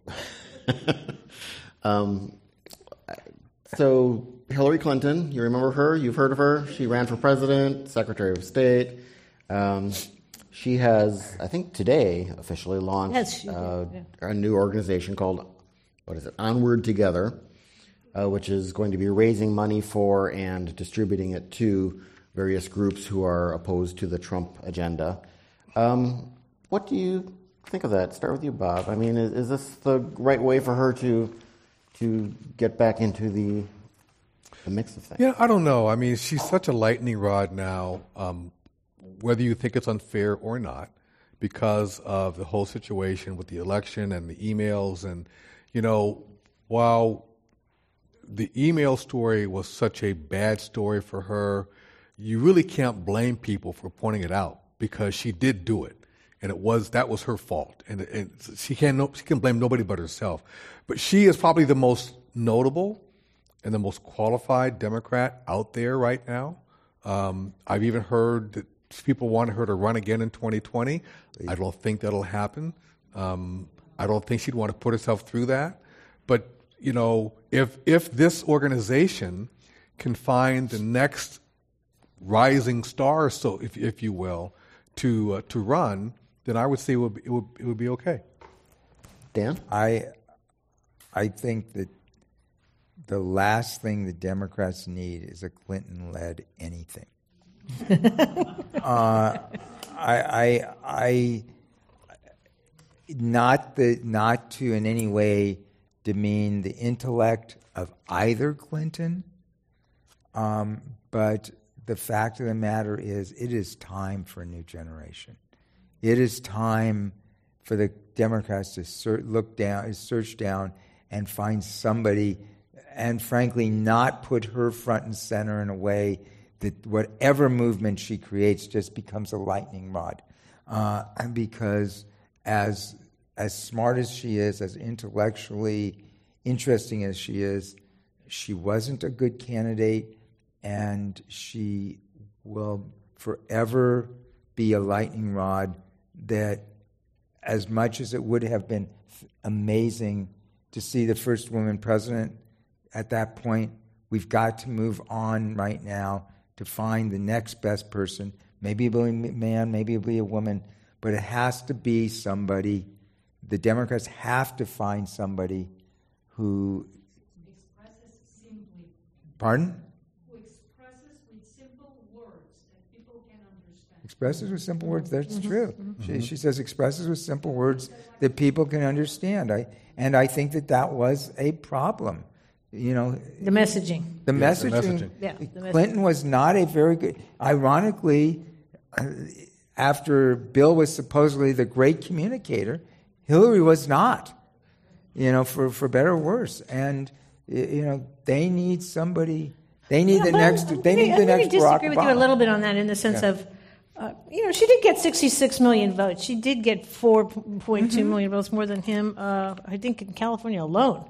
um, so Hillary Clinton, you remember her? You've heard of her? She ran for president, Secretary of State. Um, she has, I think today, officially launched yes, she uh, did, yeah. a new organization called, what is it, Onward Together, uh, which is going to be raising money for and distributing it to various groups who are opposed to the Trump agenda. Um, what do you think of that? Start with you, Bob. I mean, is, is this the right way for her to to get back into the the mix of things? Yeah, I don't know. I mean, she's such a lightning rod now, um, whether you think it's unfair or not, because of the whole situation with the election and the emails. And, you know, while the email story was such a bad story for her, you really can't blame people for pointing it out because she did do it, and it was that was her fault, and, and she can't she can blame nobody but herself. But she is probably the most notable and the most qualified Democrat out there right now. Um, I've even heard that people want her to run again in twenty twenty. I don't think that'll happen. Um, I don't think she'd want to put herself through that. But you know, if if this organization can find the next rising star, so if if you will, to uh, to run, then I would say it would be, it would it would be okay. Dan, I I think that the last thing the Democrats need is a Clinton-led anything. uh, I I I not the not to in any way demean the intellect of either Clinton, um, but the fact of the matter is, it is time for a new generation. It is time for the Democrats to ser- look down, search down, and find somebody, and frankly, not put her front and center in a way that whatever movement she creates just becomes a lightning rod. Uh, because as as smart as she is, as intellectually interesting as she is, she wasn't a good candidate. And she will forever be a lightning rod that, as much as it would have been amazing to see the first woman president at that point, we've got to move on right now to find the next best person. Maybe it'll be a man, maybe it'll be a woman, but it has to be somebody. The Democrats have to find somebody who... Expresses simply. Pardon? Expresses with simple words. That's mm-hmm. true. Mm-hmm. She, she says expresses with simple words that people can understand. I and I think that that was a problem. You know, the messaging. The yes, messaging. The messaging. Yeah, the Clinton messaging. was not a very good. Ironically, uh, after Bill was supposedly the great communicator, Hillary was not. You know, for, for better or worse. And you know, they need somebody. They need yeah, the next. They need I the next. I disagree Barack with Obama. you a little bit on that, in the sense yeah. of. uh, you know, she did get sixty-six million votes. She did get four point two million votes more than him, uh, I think, in California alone.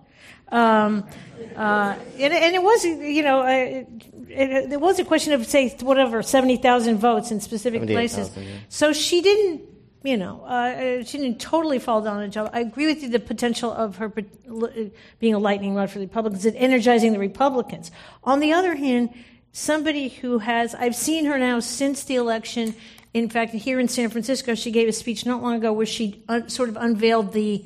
Um, uh, and, and it was, you know, uh, it, it, it was a question of, say, whatever, seventy thousand votes in specific places. Yeah. So she didn't, you know, uh, she didn't totally fall down a job. I agree with you, the potential of her being a lightning rod for the Republicans and energizing the Republicans. On the other hand, somebody who has, I've seen her now since the election. In fact, here in San Francisco, she gave a speech not long ago where she un, sort of unveiled the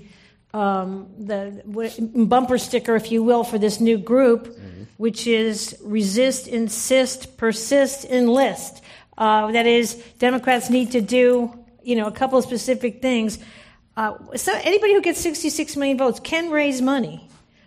um, the w- bumper sticker, if you will, for this new group, mm-hmm. which is resist, insist, persist, enlist. Uh, that is, Democrats need to do, you know, a couple of specific things. Uh, so anybody who gets sixty-six million votes can raise money.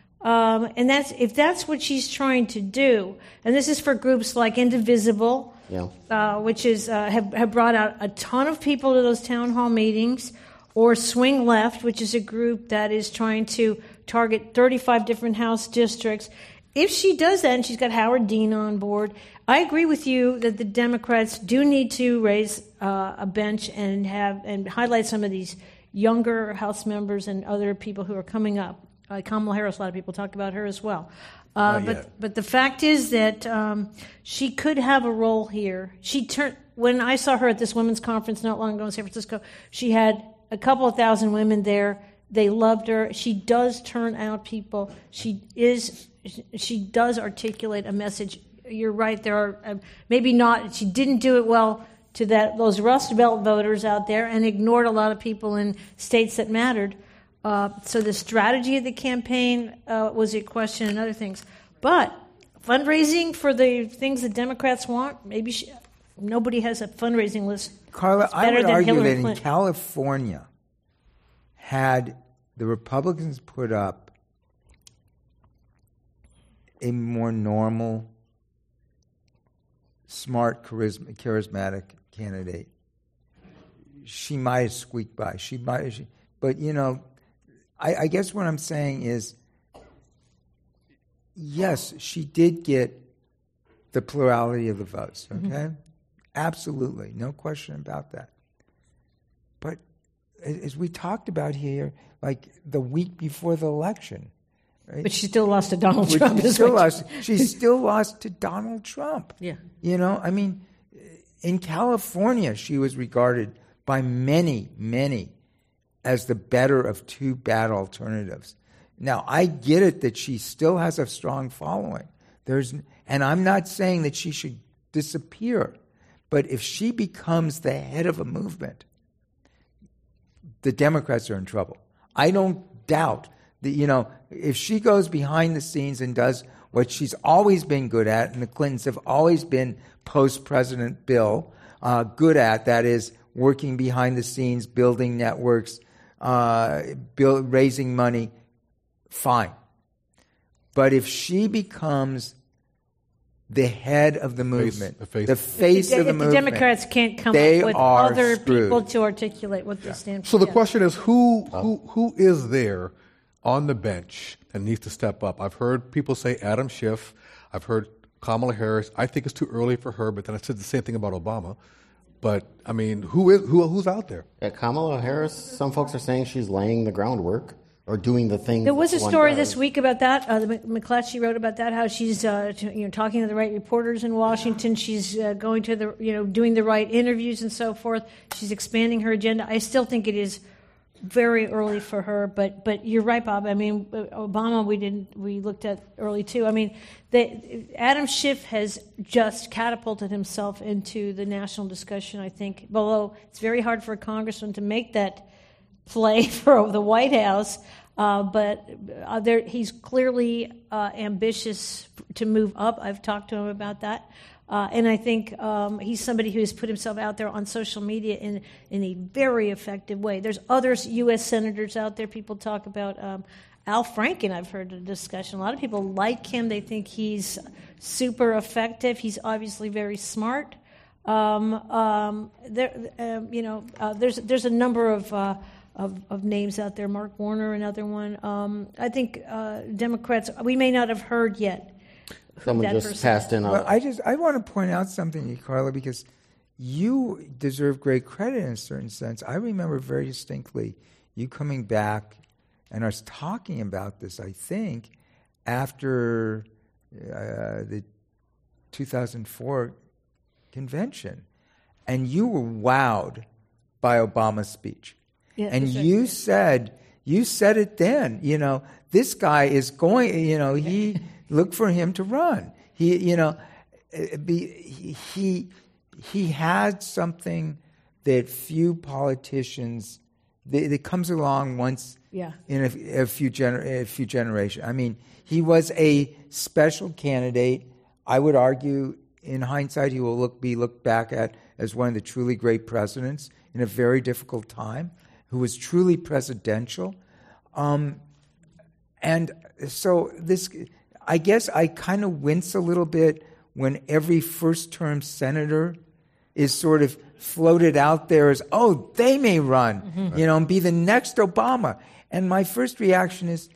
Um, and that's if that's what she's trying to do. And this is for groups like Indivisible, yeah. uh, which is uh, have, have brought out a ton of people to those town hall meetings, or Swing Left, which is a group that is trying to target thirty-five different House districts. If she does that, and she's got Howard Dean on board, I agree with you that the Democrats do need to raise uh, a bench and have and highlight some of these younger House members and other people who are coming up. Uh, Kamala Harris, a lot of people talk about her as well. Uh, but but the fact is that um, she could have a role here. She turned when I saw her at this women's conference not long ago in San Francisco. She had a couple of thousand women there. They loved her. She does turn out people. She is. She does articulate a message. You're right. There are uh, maybe not. She didn't do it well to that those Rust Belt voters out there, and ignored a lot of people in states that mattered. Uh, so the strategy of the campaign uh, was a question, and other things. But fundraising for the things that Democrats want, maybe she, nobody has a fundraising list. Carla, I would argue that in California, had the Republicans put up a more normal, smart, charisma, charismatic candidate, she might have squeaked by. She might have, she, but, you know, I, I guess what I'm saying is, yes, she did get the plurality of the votes, okay? Mm-hmm. Absolutely, no question about that. But as we talked about here, like the week before the election, right? But she still lost to Donald Which Trump. She still, lost, she still lost to Donald Trump. Yeah. You know, I mean, in California, she was regarded by many, many as the better of two bad alternatives. Now, I get it that she still has a strong following. There's, and I'm not saying that she should disappear, but if she becomes the head of a movement, the Democrats are in trouble. I don't doubt that, you know, if she goes behind the scenes and does what she's always been good at, and the Clintons have always been post-President Bill uh, good at, that is working behind the scenes, building networks, uh, build, raising money, fine. But if she becomes the head of the movement, the face, the face the, of the if movement, the Democrats can't come they up with are other screwed. people to articulate what they stand for. So the yeah. question is, who who who is there on the bench that needs to step up? I've heard people say Adam Schiff. I've heard Kamala Harris. I think it's too early for her, but then I said the same thing about Obama. But I mean, who is who who's out there? Yeah, Kamala Harris. Some folks are saying she's laying the groundwork or doing the things. There was a one story does. this week about that. Uh, McClatchy wrote about that. How she's uh, to, you know talking to the right reporters in Washington. She's uh, going to the you know doing the right interviews and so forth. She's expanding her agenda. I still think it is very early for her, but but you're right, Bob. I mean, Obama we didn't we looked at early too. I mean, the, Adam Schiff has just catapulted himself into the national discussion. I think, although it's very hard for a congressman to make that play for the White House, uh, but uh, there, he's clearly uh, ambitious to move up. I've talked to him about that. Uh, and I think um, he's somebody who has put himself out there on social media in in a very effective way. There's other U S senators out there. People talk about um, Al Franken. I've heard a discussion. A lot of people like him. They think he's super effective. He's obviously very smart. Um, um, there, um, you know, uh, there's there's a number of, uh, of of names out there. Mark Warner, another one. Um, I think uh, Democrats. We may not have heard yet. Someone just person. passed in. A, well, I just I want to point out something to you, Carla, because you deserve great credit in a certain sense. I remember very distinctly you coming back and us talking about this, I think, after uh, the two thousand four convention. And you were wowed by Obama's speech. Yeah, and that's right. you said, you said it then, you know, this guy is going, you know, he, look for him to run. He, you know, be, he, he had something that few politicians, that, that comes along once Yeah. in a, a few gener- a few generations. I mean, he was a special candidate. I would argue, in hindsight, he will look be looked back at as one of the truly great presidents in a very difficult time, who was truly presidential. Um, and so this, I guess I kind of wince a little bit when every first-term senator is sort of floated out there as, oh, they may run, mm-hmm. you know, and be the next Obama. And my first reaction is,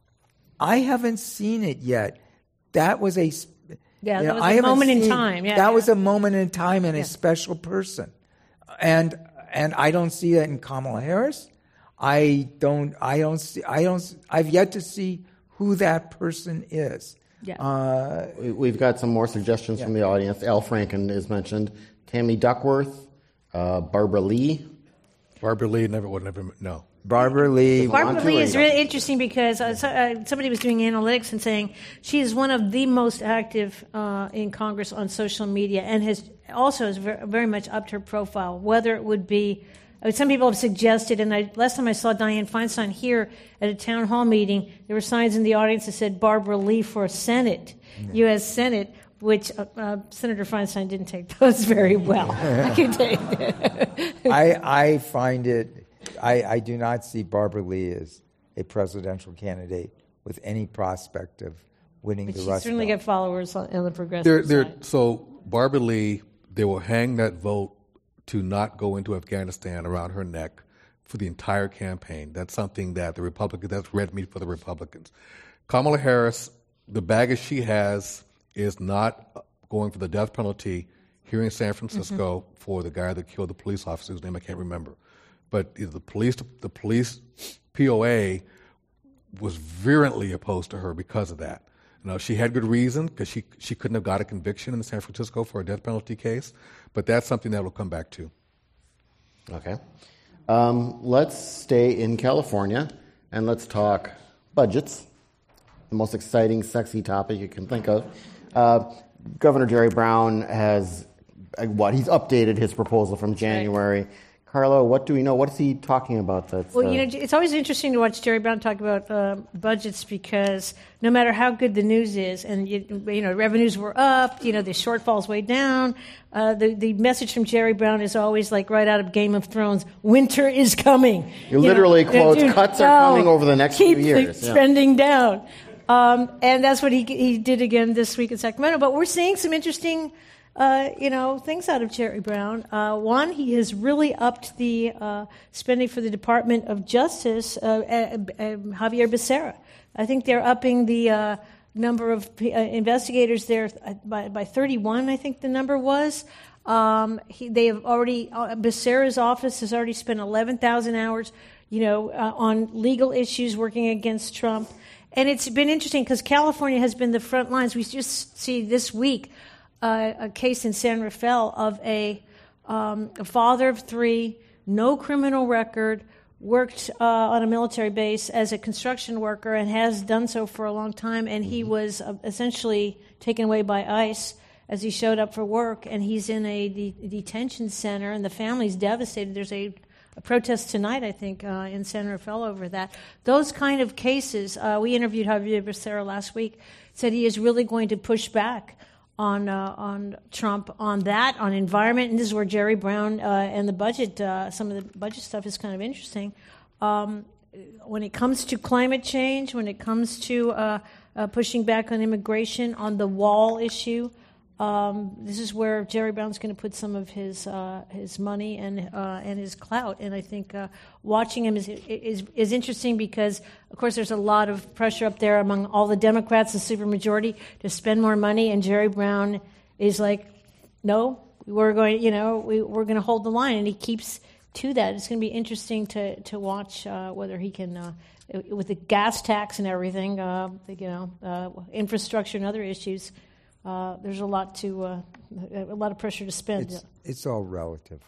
I haven't seen it yet. That was a Yeah, you that know, was I a haven't moment in seen- time. Yeah, that yeah. was a moment in time and Yeah. a special person, and and I don't see that in Kamala Harris. I don't. I don't see. I don't. I've yet to see who that person is. Yeah. Uh, We- We've got some more suggestions from the audience. Al Franken is mentioned. Tammy Duckworth, uh, Barbara Lee. Barbara Lee never would never no. Barbara Lee. Barbara on to Lee it, is yeah. really interesting because uh, so, uh, somebody was doing analytics and saying she is one of the most active uh, in Congress on social media and has also has ver- very much upped her profile. Whether it would be, I mean, some people have suggested, and I, last time I saw Dianne Feinstein here at a town hall meeting, there were signs in the audience that said Barbara Lee for Senate, mm-hmm. U S Senate, which uh, uh, Senator Feinstein didn't take those very well. I can tell you that. I I find it. I, I do not see Barbara Lee as a presidential candidate with any prospect of winning But the she's Rust certainly Belt. got followers on, on the progressive They're, they're, side. so Barbara Lee, they will hang that vote to not go into Afghanistan around her neck for the entire campaign. That's something that the Republicans, that's red meat for the Republicans. Kamala Harris, the baggage she has is not going for the death penalty here in San Francisco mm-hmm. for the guy that killed the police officer whose name I can't remember. But the police, the police P O A was virulently opposed to her because of that. You know, she had good reason because she she couldn't have got a conviction in San Francisco for a death penalty case. But that's something that will come back to. Okay. Um, let's stay in California and let's talk budgets, the most exciting, sexy topic you can think of. Uh, Governor Jerry Brown has, uh, what, he's updated his proposal from January. Right. Carla, what do we know? What is he talking about? That's, well, uh, you know, it's always interesting to watch Jerry Brown talk about uh, budgets because no matter how good the news is, and you, you know, revenues were up, you know, the shortfall's way down. Uh, the the message from Jerry Brown is always like right out of Game of Thrones: "Winter is coming." You literally know, quotes, dude, "Cuts are no, coming over the next few keep years." the Yeah. trending down, um, and that's what he he did again this week in Sacramento. But we're seeing some interesting. Uh, you know, things out of Jerry Brown. Uh, one, he has really upped the uh, spending for the Department of Justice, uh, uh, uh, Javier Becerra. I think they're upping the uh, number of uh, investigators there by, by thirty-one, I think the number was. Um, he, they have already, uh, Becerra's office has already spent eleven thousand hours, you know, uh, on legal issues working against Trump. And it's been interesting because California has been the front lines. We just see this week Uh, a case in San Rafael of a, um, a father of three, no criminal record, worked uh, on a military base as a construction worker and has done so for a long time. And he was uh, essentially taken away by ICE as he showed up for work. And he's in a de- detention center, and the family's devastated. There's a, a protest tonight, I think, uh, in San Rafael over that. Those kind of cases, uh, we interviewed Javier Becerra last week, said he is really going to push back on uh, on Trump, on that, on environment, and this is where Jerry Brown uh, and the budget, uh, some of the budget stuff is kind of interesting. Um, when it comes to climate change, when it comes to uh, uh, pushing back on immigration, on the wall issue, um, this is where Jerry Brown's going to put some of his uh, his money and uh, and his clout. And I think uh, watching him is, is is interesting because, of course, there's a lot of pressure up there among all the Democrats, the supermajority, to spend more money. And Jerry Brown is like, no, we're going, you know, we, we're going to hold the line, and he keeps to that. It's going to be interesting to to watch uh, whether he can, uh, with the gas tax and everything, uh, you know, uh, infrastructure and other issues. Uh, there's a lot to uh, a lot of pressure to spend. It's, it's all relative.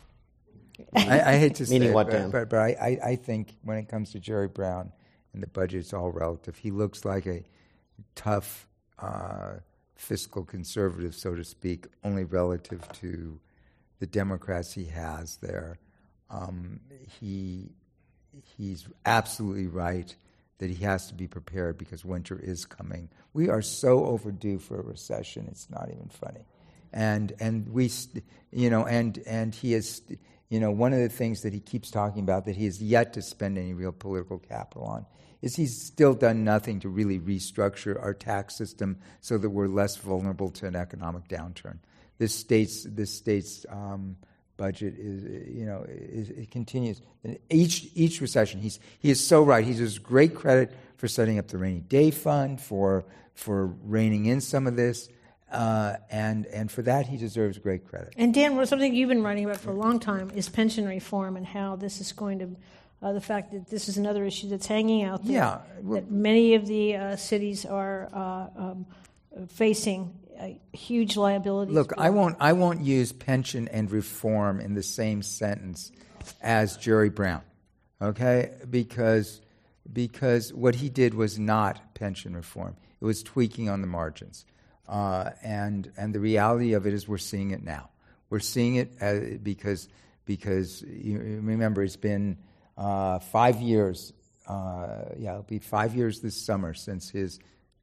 I, I hate to say Meaning it, what, but, Dan? but, but I, I, I think when it comes to Jerry Brown and the budget, it's all relative. He looks like a tough uh, fiscal conservative, so to speak, only relative to the Democrats he has there. Um, he he's absolutely right that he has to be prepared because winter is coming. We are so overdue for a recession; it's not even funny. And and we, st- you know, and and he is, st- you know, one of the things that he keeps talking about that he has yet to spend any real political capital on is he's still done nothing to really restructure our tax system so that we're less vulnerable to an economic downturn. This state's this state's um, budget is, you know, is, it continues. And each each recession, he's he is so right. He deserves great credit for setting up the rainy day fund, for for reining in some of this. Uh, and and for that, he deserves great credit. And Dan, well, something you've been writing about for a long time is pension reform and how this is going to, uh, the fact that this is another issue that's hanging out there. Yeah. Well, that many of the uh, cities are uh, um, facing a huge liabilities. Look, I won't I won't use pension and reform in the same sentence as Jerry Brown, okay? Because because what he did was not pension reform. It was tweaking on the margins. Uh, and and the reality of it is we're seeing it now. We're seeing it uh, because because you remember it's been uh, five years. Uh, yeah, it'll be five years this summer since his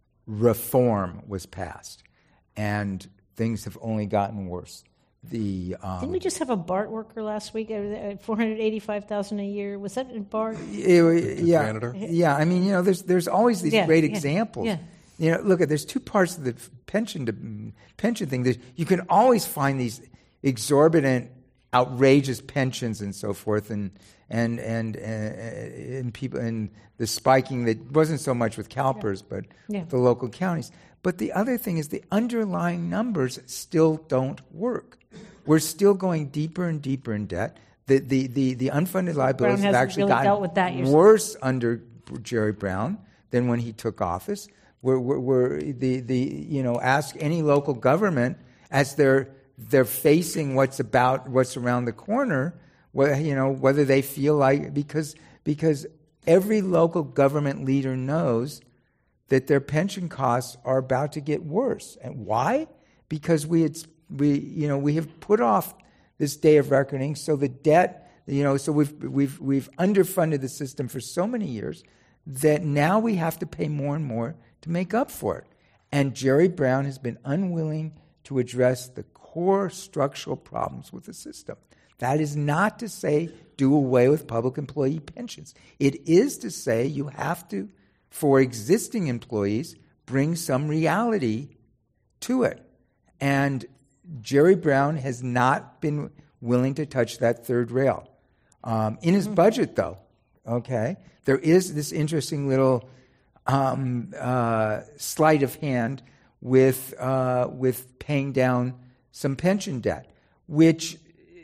reform was passed, and things have only gotten worse. The um, didn't we just have a BART worker last week at four hundred eighty-five thousand a year? Was that in BART? It, yeah, janitor? yeah. I mean, you know, there's there's always these Yeah, great yeah, examples. yeah. You know, look at there's two parts of the pension to, pension thing. There's, you can always find these exorbitant, outrageous pensions and so forth, and and and and, and people and the spiking that wasn't so much with CalPERS, but Yeah. the local counties. But the other thing is the underlying numbers still don't work. We're still going deeper and deeper in debt. The the the, the unfunded liabilities have hasn't actually really gotten dealt with that yourself. worse under Jerry Brown than when he took office. We're, we're, we're the the you know ask any local government as they're they're facing what's about what's around the corner, whether, you know whether they feel like because because every local government leader knows that their pension costs are about to get worse. And why? Because we had we you know we have put off this day of reckoning, so the debt you know so we've we've we've underfunded the system for so many years that now we have to pay more and more to make up for it. And Jerry Brown has been unwilling to address the core structural problems with the system. That is not to say do away with public employee pensions. It is to say you have to, for existing employees, bring some reality to it. And Jerry Brown has not been willing to touch that third rail. Um, in his mm-hmm. budget, though, okay, there is this interesting little Um, uh, sleight of hand with uh, with paying down some pension debt, which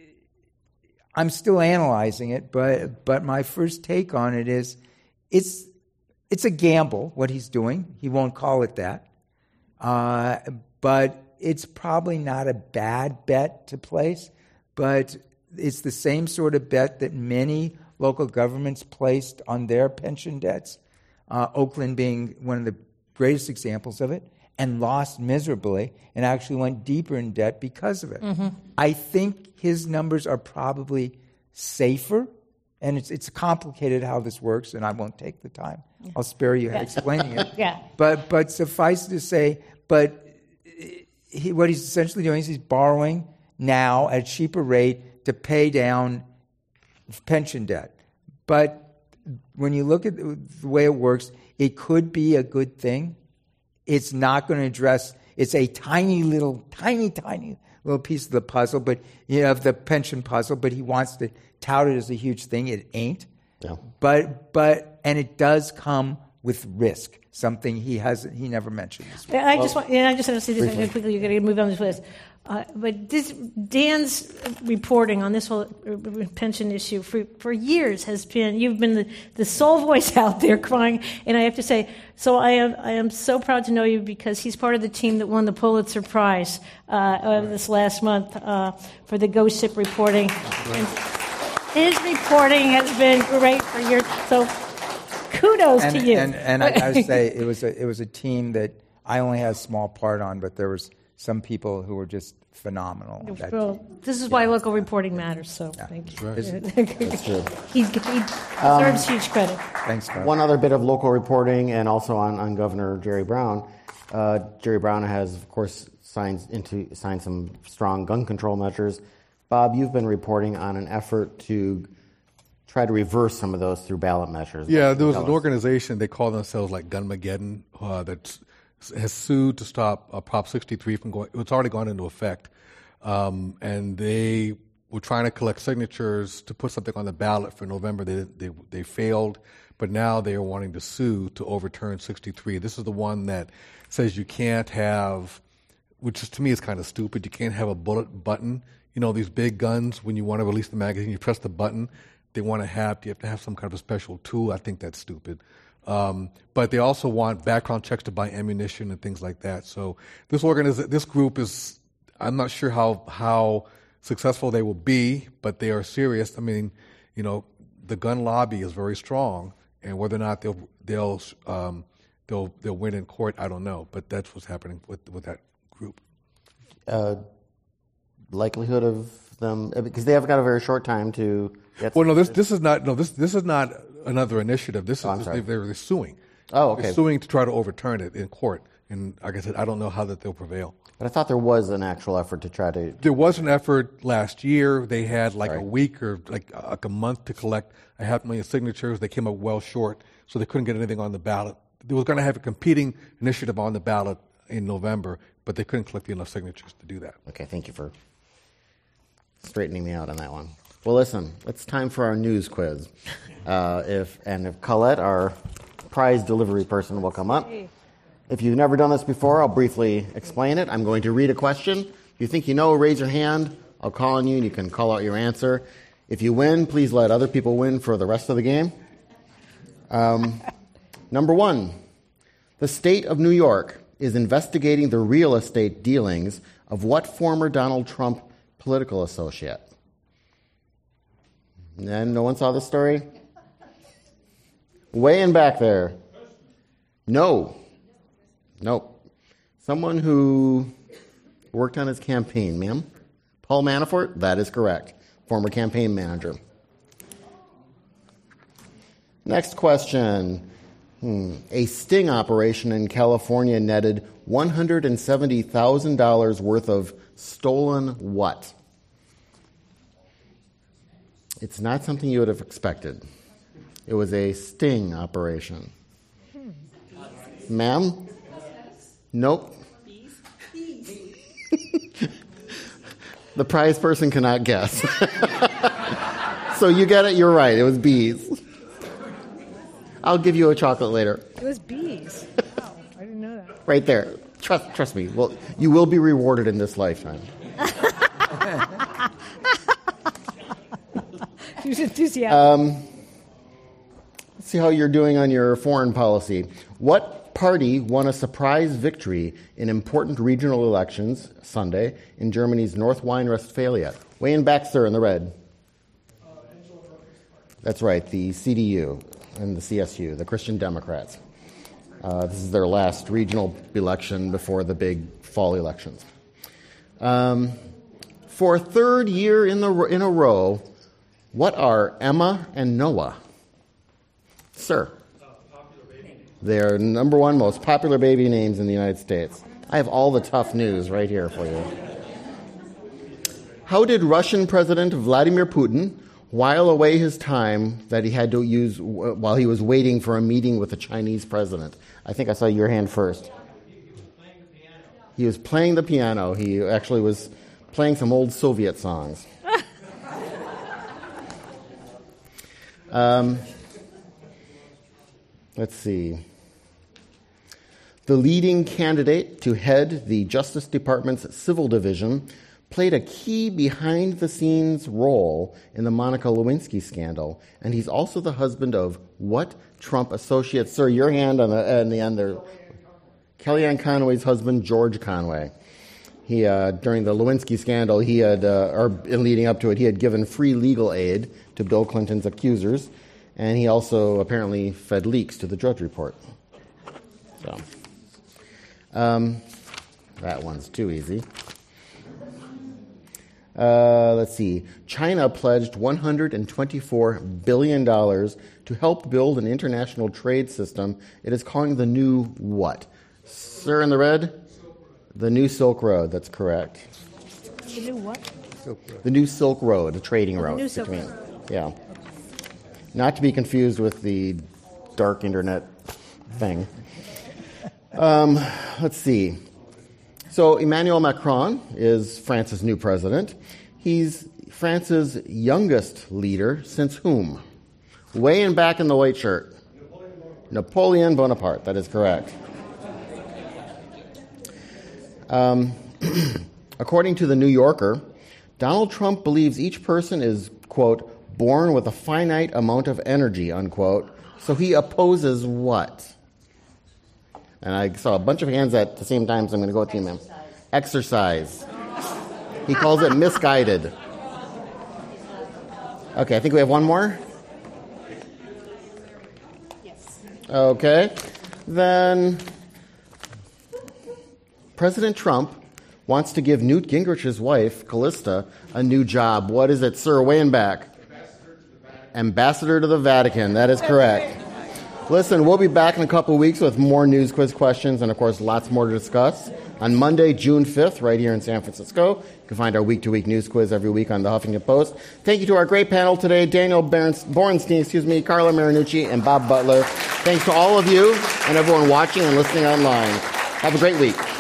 I'm still analyzing it, but but my first take on it is it's it's a gamble what he's doing. He won't call it that, uh, but it's probably not a bad bet to place. But it's the same sort of bet that many local governments placed on their pension debts. Uh, Oakland being one of the greatest examples of it, and lost miserably and actually went deeper in debt because of it. Mm-hmm. I think his numbers are probably safer, and it's it's complicated how this works, and I won't take the time. Yeah. I'll spare you yeah. explaining it. yeah. But but suffice to say, but he, what he's essentially doing is he's borrowing now at a cheaper rate to pay down pension debt. But when you look at the way it works, it could be a good thing. It's not going to address, it's a tiny little, tiny, tiny little piece of the puzzle, but you know, of the pension puzzle, but he wants to tout it as a huge thing. It ain't. Yeah. But, but, and it does come with risk, something he has he never mentioned. I just want, and I just want to say this quickly. You're going to move on to this. Uh, but this, Dan's reporting on this whole pension issue for, for years has been, you've been the, the sole voice out there crying, and I have to say, so I am I am so proud to know you because he's part of the team that won the Pulitzer Prize uh, of this last month uh, for the Ghost Ship reporting. And his reporting has been great for years, so kudos and, to you. And, and I, I would say it was a, it was a team that I only had a small part on, but there was some people who were just phenomenal. on that Well, team. this is why local reporting matters, so Yeah. thank you. Right. That's true. He's, he deserves huge credit. Thanks, Scott. One other bit of local reporting, and also on, on Governor Jerry Brown. Uh, Jerry Brown has, of course, signed into signed some strong gun control measures. Bob, you've been reporting on an effort to try to reverse some of those through ballot measures. Yeah, there was Tell an us. organization, they call themselves like Gunmageddon, uh, that has sued to stop uh, Prop sixty-three from going, it's already gone into effect. Um, and they were trying to collect signatures to put something on the ballot for November. They, they, they failed, but now they are wanting to sue to overturn sixty-three. This is the one that says you can't have, which is, to me is kind of stupid, you can't have a bullet button. You know, these big guns, when you want to release the magazine, you press the button. They want to have, you have to have some kind of a special tool. I think that's stupid. Um, but they also want background checks to buy ammunition and things like that. So this organiz- this group is, I'm not sure how how successful they will be, but they are serious. I mean, you know, the gun lobby is very strong, and whether or not they'll they'll um, they'll they'll win in court, I don't know. But that's what's happening with with that group. Uh, likelihood of them, because they have got a very short time to get. Well, no, this this is not no this this is not another initiative. This is Oh, I'm this, sorry. they, they're suing. Oh, okay. They're suing to try to overturn it in court. And like I said, I don't know how that they'll prevail. But I thought there was an actual effort to try to. There was an effort last year. They had like Sorry. a week or like like a month to collect a half million signatures. They came up well short, so they couldn't get anything on the ballot. They were going to have a competing initiative on the ballot in November, but they couldn't collect enough signatures to do that. Okay, thank you for straightening me out on that one. Well, listen, it's time for our news quiz. Uh, if and if Colette, our prize delivery person, will come up. If you've never done this before, I'll briefly explain it. I'm going to read a question. If you think you know, raise your hand. I'll call on you, and you can call out your answer. If you win, please let other people win for the rest of the game. Um, number one, the state of New York is investigating the real estate dealings of what former Donald Trump political associate? And no one saw this story? Way in back there. No. Nope. Someone who worked on his campaign, ma'am. Paul Manafort? That is correct. Former campaign manager. Next question. Hmm. A sting operation in California netted one hundred seventy thousand dollars worth of stolen what? It's not something you would have expected. It was a sting operation. Ma'am? Nope. The prize person cannot guess. So you get it, you're right. It was bees. I'll give you a chocolate later. It was bees. Wow, I didn't know that. Right there. Trust trust me. Well, you will be rewarded in this lifetime. He was enthusiastic. Um, let's see how you're doing on your foreign policy. What party won a surprise victory in important regional elections Sunday in Germany's North Rhine-Westphalia? Way in back, sir, in the red. That's right, the C D U and the C S U, the Christian Democrats. Uh, this is their last regional election before the big fall elections. Um, for a third year in, the, in a row, what are Emma and Noah? Sir. They're number one most popular baby names in the United States. I have all the tough news right here for you. How did Russian President Vladimir Putin while away his time that he had to use while he was waiting for a meeting with the Chinese president? I think I saw your hand first. He was playing the piano. He actually was playing some old Soviet songs. um, let's see. The leading candidate to head the Justice Department's Civil Division played a key behind-the-scenes role in the Monica Lewinsky scandal, and he's also the husband of what Trump associate? Sir, your hand on the, on the end there. Kellyanne Conway's husband, George Conway. He, uh, during the Lewinsky scandal, he had, uh, or in leading up to it, he had given free legal aid to Bill Clinton's accusers, and he also apparently fed leaks to the Drudge Report. So, um, that one's too easy. Uh, let's see. China pledged one hundred twenty-four billion dollars to help build an international trade system it is calling the new what? Sir in the red? The new Silk Road. That's correct. The new what? The new Silk Road, a trading Oh, the route. new Silk between, Road. Yeah. Not to be confused with the dark internet thing. Um, let's see. So Emmanuel Macron is France's new president. He's France's youngest leader since whom? Way in back in the white shirt. Napoleon Bonaparte. Napoleon Bonaparte, that is correct. Um, according to the New Yorker, Donald Trump believes each person is, quote, born with a finite amount of energy, unquote, so he opposes what? And I saw a bunch of hands at the same time, so I'm going to go with you, ma'am. Exercise. He calls it misguided. Okay, I think we have one more. Yes. Okay. Then President Trump wants to give Newt Gingrich's wife, Callista, a new job. What is it, sir? Way in back. Ambassador to the Vatican. That is correct. Listen, we'll be back in a couple of weeks with more news quiz questions and, of course, lots more to discuss. On Monday, June fifth, right here in San Francisco. You can find our week-to-week news quiz every week on the Huffington Post. Thank you to our great panel today, Daniel Berens- Borenstein, excuse me, Carla Marinucci, and Bob Butler. Thanks to all of you and everyone watching and listening online. Have a great week.